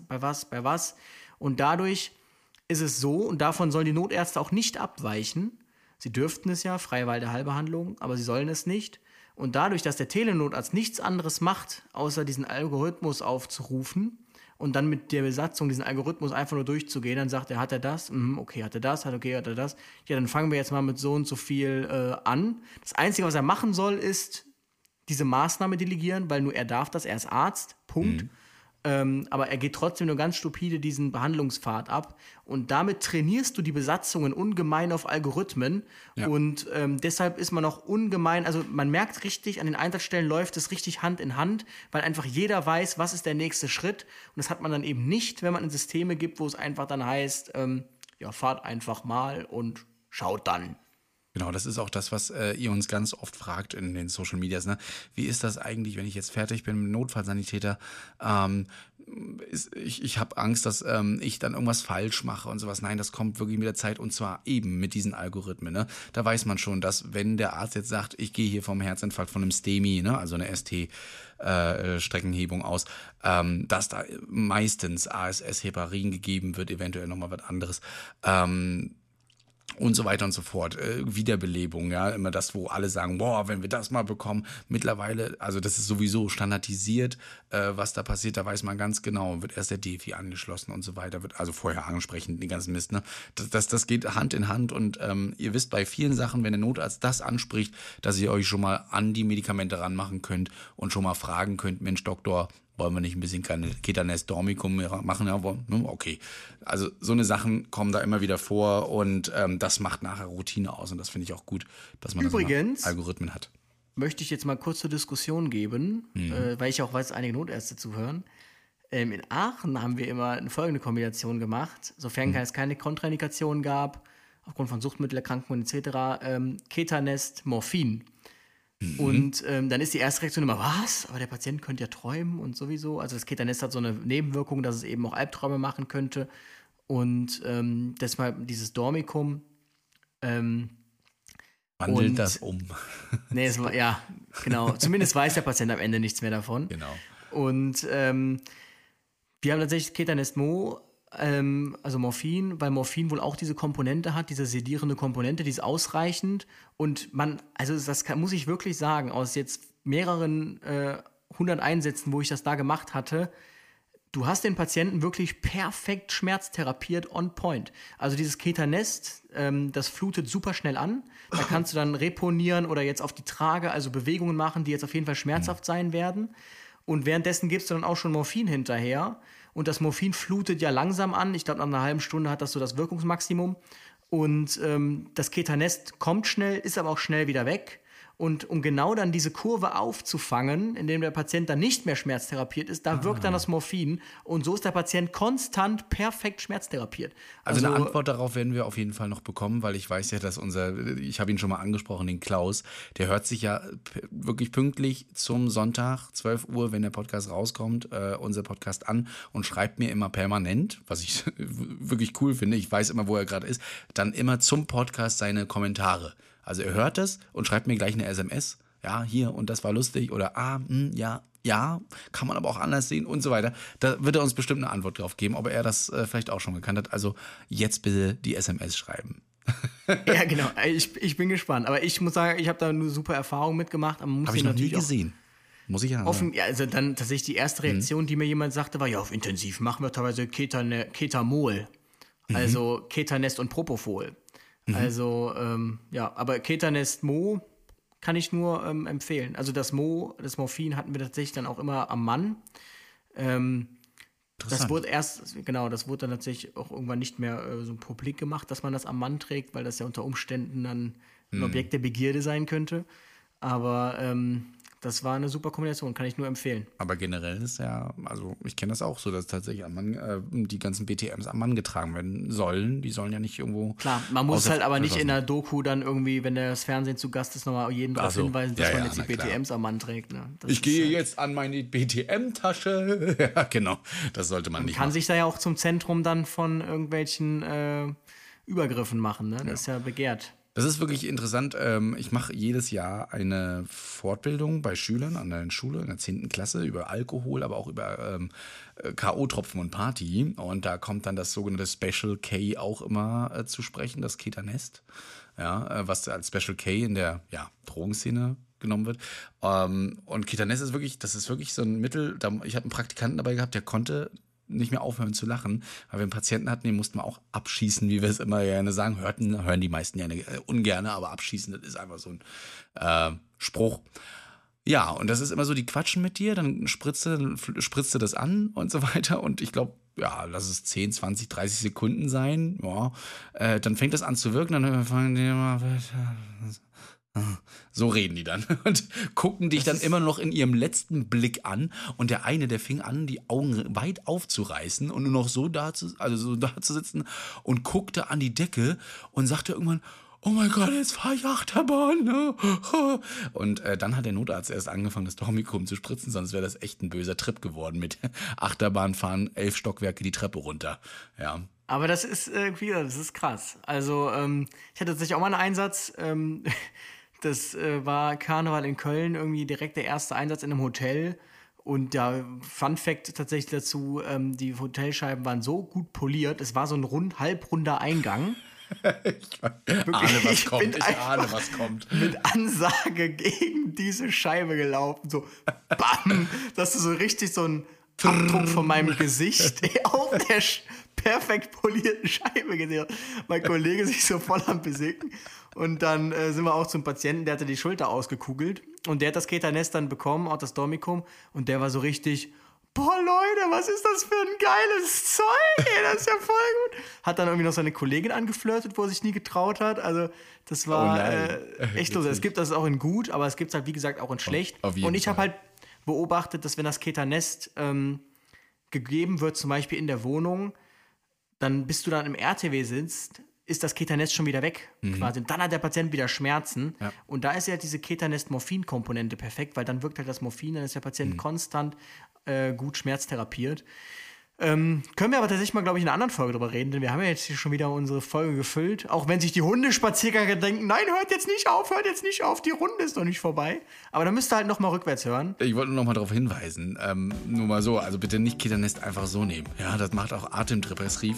Und dadurch ist es so, und davon sollen die Notärzte auch nicht abweichen. Sie dürften es ja, freie Wahl der Heilbehandlung, aber sie sollen es nicht. Und dadurch, dass der Telenotarzt nichts anderes macht, außer diesen Algorithmus aufzurufen und dann mit der Besatzung diesen Algorithmus einfach nur durchzugehen, dann sagt er, hat er das? Okay, hat er das? Hat er das? Ja, dann fangen wir jetzt mal mit so und so viel an. Das Einzige, was er machen soll, ist diese Maßnahme delegieren, weil nur er darf das, er ist Arzt, Punkt. Aber er geht trotzdem nur ganz stupide diesen Behandlungspfad ab. Und damit trainierst du die Besatzungen ungemein auf Algorithmen. Ja. Und deshalb ist man auch ungemein, also man merkt richtig, an den Einsatzstellen läuft es richtig Hand in Hand, weil einfach jeder weiß, was ist der nächste Schritt. Und das hat man dann eben nicht, wenn man in Systeme gibt, wo es einfach dann heißt, fahrt einfach mal und schaut dann. Genau, das ist auch das, was ihr uns ganz oft fragt in den Social Medias. Ne? Wie ist das eigentlich, wenn ich jetzt fertig bin mit dem Notfallsanitäter? Ich habe Angst, dass ich dann irgendwas falsch mache und sowas. Nein, das kommt wirklich mit der Zeit und zwar eben mit diesen Algorithmen. Ne? Da weiß man schon, dass wenn der Arzt jetzt sagt, ich gehe hier vom Herzinfarkt von einem STEMI, ne? Also eine ST-Streckenhebung aus, dass da meistens ASS-Heparin gegeben wird, eventuell nochmal was anderes. und so weiter und so fort. Wiederbelebung, ja, immer das, wo alle sagen, boah, wenn wir das mal bekommen. Mittlerweile, also das ist sowieso standardisiert, was da passiert, da weiß man ganz genau, wird erst der Defi angeschlossen und so weiter, wird also vorher ansprechen, den ganzen Mist, ne? Das geht Hand in Hand und ihr wisst bei vielen Sachen, wenn der Notarzt das anspricht, dass ihr euch schon mal an die Medikamente ranmachen könnt und schon mal fragen könnt, Mensch, Doktor, wollen wir nicht ein bisschen Ketanest Dormicum machen? Ja, okay. Also so eine Sachen kommen da immer wieder vor und das macht nachher Routine aus und das finde ich auch gut, dass man Übrigens, das Algorithmen hat. Möchte ich jetzt mal kurz zur Diskussion geben, weil ich auch weiß, einige Notärzte zuhören. In Aachen haben wir immer eine folgende Kombination gemacht, sofern es keine Kontraindikationen gab, aufgrund von Suchtmittelerkrankungen etc., Ketanest, Morphin. Und dann ist die erste Reaktion immer, was? Aber der Patient könnte ja träumen und sowieso. Also das Ketanest hat so eine Nebenwirkung, dass es eben auch Albträume machen könnte. Und deshalb dieses Dormicum. Wandelt das um. Nee, ja, genau. Zumindest weiß der Patient am Ende nichts mehr davon. Genau. Und wir haben tatsächlich Ketanest Mo, also Morphin, weil Morphin wohl auch diese Komponente hat, diese sedierende Komponente, die ist ausreichend. Und muss ich wirklich sagen, aus jetzt mehreren 100 Einsätzen, wo ich das da gemacht hatte, du hast den Patienten wirklich perfekt schmerztherapiert on point. Also dieses Ketanest, das flutet super schnell an. Da kannst du dann reponieren oder jetzt auf die Trage, also Bewegungen machen, die jetzt auf jeden Fall schmerzhaft sein werden. Und währenddessen gibst du dann auch schon Morphin hinterher. Und das Morphin flutet ja langsam an. Ich glaube, nach einer halben Stunde hat das so das Wirkungsmaximum. Und das Ketanest kommt schnell, ist aber auch schnell wieder weg. Und um genau dann diese Kurve aufzufangen, indem der Patient dann nicht mehr schmerztherapiert ist, da wirkt dann das Morphin. Und so ist der Patient konstant perfekt schmerztherapiert. Also eine Antwort darauf werden wir auf jeden Fall noch bekommen, weil ich weiß ja, dass ich habe ihn schon mal angesprochen, den Klaus, der hört sich ja wirklich pünktlich zum Sonntag, 12 Uhr, wenn der Podcast rauskommt, unser Podcast an und schreibt mir immer permanent, was ich wirklich cool finde, ich weiß immer, wo er gerade ist, dann immer zum Podcast seine Kommentare. Also er hört es und schreibt mir gleich eine SMS, ja, hier und das war lustig oder ja, kann man aber auch anders sehen und so weiter. Da wird er uns bestimmt eine Antwort drauf geben, ob er das vielleicht auch schon gekannt hat. Also jetzt bitte die SMS schreiben. Ja, genau. Ich bin gespannt. Aber ich muss sagen, ich habe da eine super Erfahrung mitgemacht. Habe ich noch nie gesehen. Muss ich ja sagen. Ja, also dann tatsächlich die erste Reaktion, die mir jemand sagte, war, ja, auf intensiv machen wir teilweise Ketamol. Also Ketanest und Propofol. Also, aber Ketanest Mo kann ich nur empfehlen. Also das Morphin hatten wir tatsächlich dann auch immer am Mann. Das wurde dann tatsächlich auch irgendwann nicht mehr so publik gemacht, dass man das am Mann trägt, weil das ja unter Umständen dann ein Objekt der Begierde sein könnte. Aber das war eine super Kombination, kann ich nur empfehlen. Aber generell ist ja, also ich kenne das auch so, dass tatsächlich am Mann, die ganzen BTMs am Mann getragen werden sollen. Die sollen ja nicht irgendwo. Klar, man muss halt aber nicht in der Doku dann irgendwie, wenn das Fernsehen zu Gast ist, nochmal jeden darauf hinweisen, dass man jetzt die BTMs am Mann trägt. Ne? Ich gehe jetzt an meine BTM-Tasche. Ja, genau. Das sollte man nicht. Kann sich da ja auch zum Zentrum dann von irgendwelchen Übergriffen machen. Ne? Das ist ja begehrt. Das ist wirklich interessant. Ich mache jedes Jahr eine Fortbildung bei Schülern an der Schule in der 10. Klasse über Alkohol, aber auch über K.O.-Tropfen und Party. Und da kommt dann das sogenannte Special K auch immer zu sprechen, das Ketanest, ja, was als Special K in der Drogenszene genommen wird. Und Ketanest ist wirklich so ein Mittel. Ich habe einen Praktikanten dabei gehabt, der konnte nicht mehr aufhören zu lachen, weil wir einen Patienten hatten, den mussten wir auch abschießen, wie wir es immer gerne sagen. Hören die meisten ja ungern, aber abschießen, das ist einfach so ein Spruch. Ja, und das ist immer so, die quatschen mit dir, dann spritzt du das an und so weiter und ich glaube, ja, lass es 10, 20, 30 Sekunden sein, ja, dann fängt das an zu wirken, dann fangen die immer so reden die dann und gucken dich dann immer noch in ihrem letzten Blick an. Und der eine, der fing an, die Augen weit aufzureißen und nur noch so da zu sitzen und guckte an die Decke und sagte irgendwann, oh mein Gott, jetzt fahr ich Achterbahn. Ne? Und dann hat der Notarzt erst angefangen, das Dormicum zu spritzen, sonst wäre das echt ein böser Trip geworden mit Achterbahnfahren, 11 Stockwerke die Treppe runter. Ja. Aber das ist das ist krass. Also ich hatte tatsächlich auch mal einen Einsatz, das war Karneval in Köln, irgendwie direkt der erste Einsatz in einem Hotel. Und da Fun Fact tatsächlich dazu, die Hotelscheiben waren so gut poliert, es war so ein halbrunder Eingang. Ich ahne, was kommt. Ich ahne, was kommt. Mit Ansage gegen diese Scheibe gelaufen. So, bam. Dass du so richtig so einen Abdruck von meinem Gesicht auf der perfekt polierten Scheibe gesehen hast. Mein Kollege sich so voll am Besicken. Und dann sind wir auch zum Patienten, der hatte die Schulter ausgekugelt. Und der hat das Ketanest dann bekommen, auch das Dormicum. Und der war so richtig... Boah, Leute, was ist das für ein geiles Zeug, ey, das ist ja voll gut. Hat dann irgendwie noch seine Kollegin angeflirtet, wo er sich nie getraut hat. Also, das war echt los. Es gibt das auch in gut, aber es gibt es halt, wie gesagt, auch in schlecht. Und ich habe halt beobachtet, dass wenn das Ketanest gegeben wird, zum Beispiel in der Wohnung, dann, bis du dann im RTW sitzt, ist das Ketanest schon wieder weg, quasi. Und dann hat der Patient wieder Schmerzen. Ja. Und da ist ja diese Ketanest-Morphin-Komponente perfekt, weil dann wirkt halt das Morphin, dann ist der Patient konstant gut schmerztherapiert. Können wir aber tatsächlich mal, glaube ich, in einer anderen Folge drüber reden, denn wir haben ja jetzt hier schon wieder unsere Folge gefüllt. Auch wenn sich die Hundespaziergänger denken, nein, hört jetzt nicht auf, die Runde ist noch nicht vorbei. Aber dann müsst ihr halt nochmal rückwärts hören. Ich wollte nur noch mal darauf hinweisen, nur mal so, also bitte nicht Ketanest einfach so nehmen. Ja, das macht auch atemdepressiv,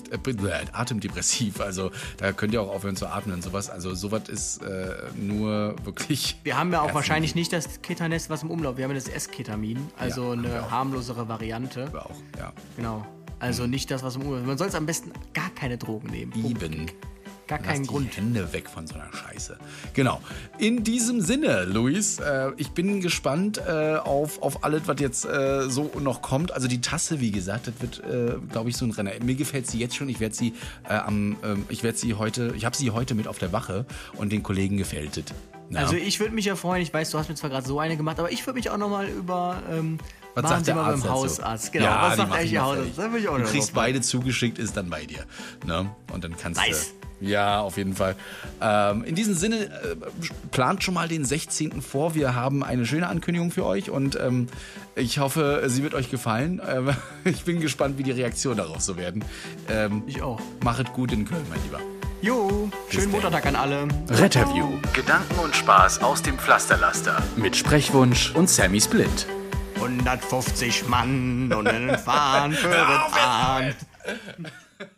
also da könnt ihr auch aufhören zu atmen und sowas. Also sowas ist nur wirklich... Wir haben ja auch wahrscheinlich nicht das Ketanest, was im Umlauf, wir haben ja das S-Ketamin, also eine harmlosere Variante. Aber auch, ja. Genau. Also nicht das, was im Urlaub. Man soll es am besten gar keine Drogen nehmen. Eben. Gar keinen Grund. Die Hände weg von so einer Scheiße. Genau. In diesem Sinne, Luis, ich bin gespannt auf alles, was jetzt so noch kommt. Also die Tasse, wie gesagt, das wird, glaube ich, so ein Renner. Mir gefällt sie jetzt schon. Ich werde sie ich habe sie heute mit auf der Wache und den Kollegen gefältet. Ja. Also ich würde mich ja freuen, ich weiß, du hast mir zwar gerade so eine gemacht, aber ich würde mich auch nochmal über... was sagt der Arzt beim Hausarzt? Genau, ja, was sagt eigentlich der Hausarzt? Du kriegst beide zugeschickt, ist dann bei dir. Ne? Und dann kannst du... Ja, auf jeden Fall. In diesem Sinne, plant schon mal den 16. vor. Wir haben eine schöne Ankündigung für euch und ich hoffe, sie wird euch gefallen. Ich bin gespannt, wie die Reaktionen darauf so werden. Ich auch. Machet gut in Köln, mein Lieber. Jo, schönen Muttertag an alle. Retterview. Gedanken und Spaß aus dem Pflasterlaster. Mit Sprechwunsch und Sammy Split. 150 Mann und einen Fahren für den Ahn.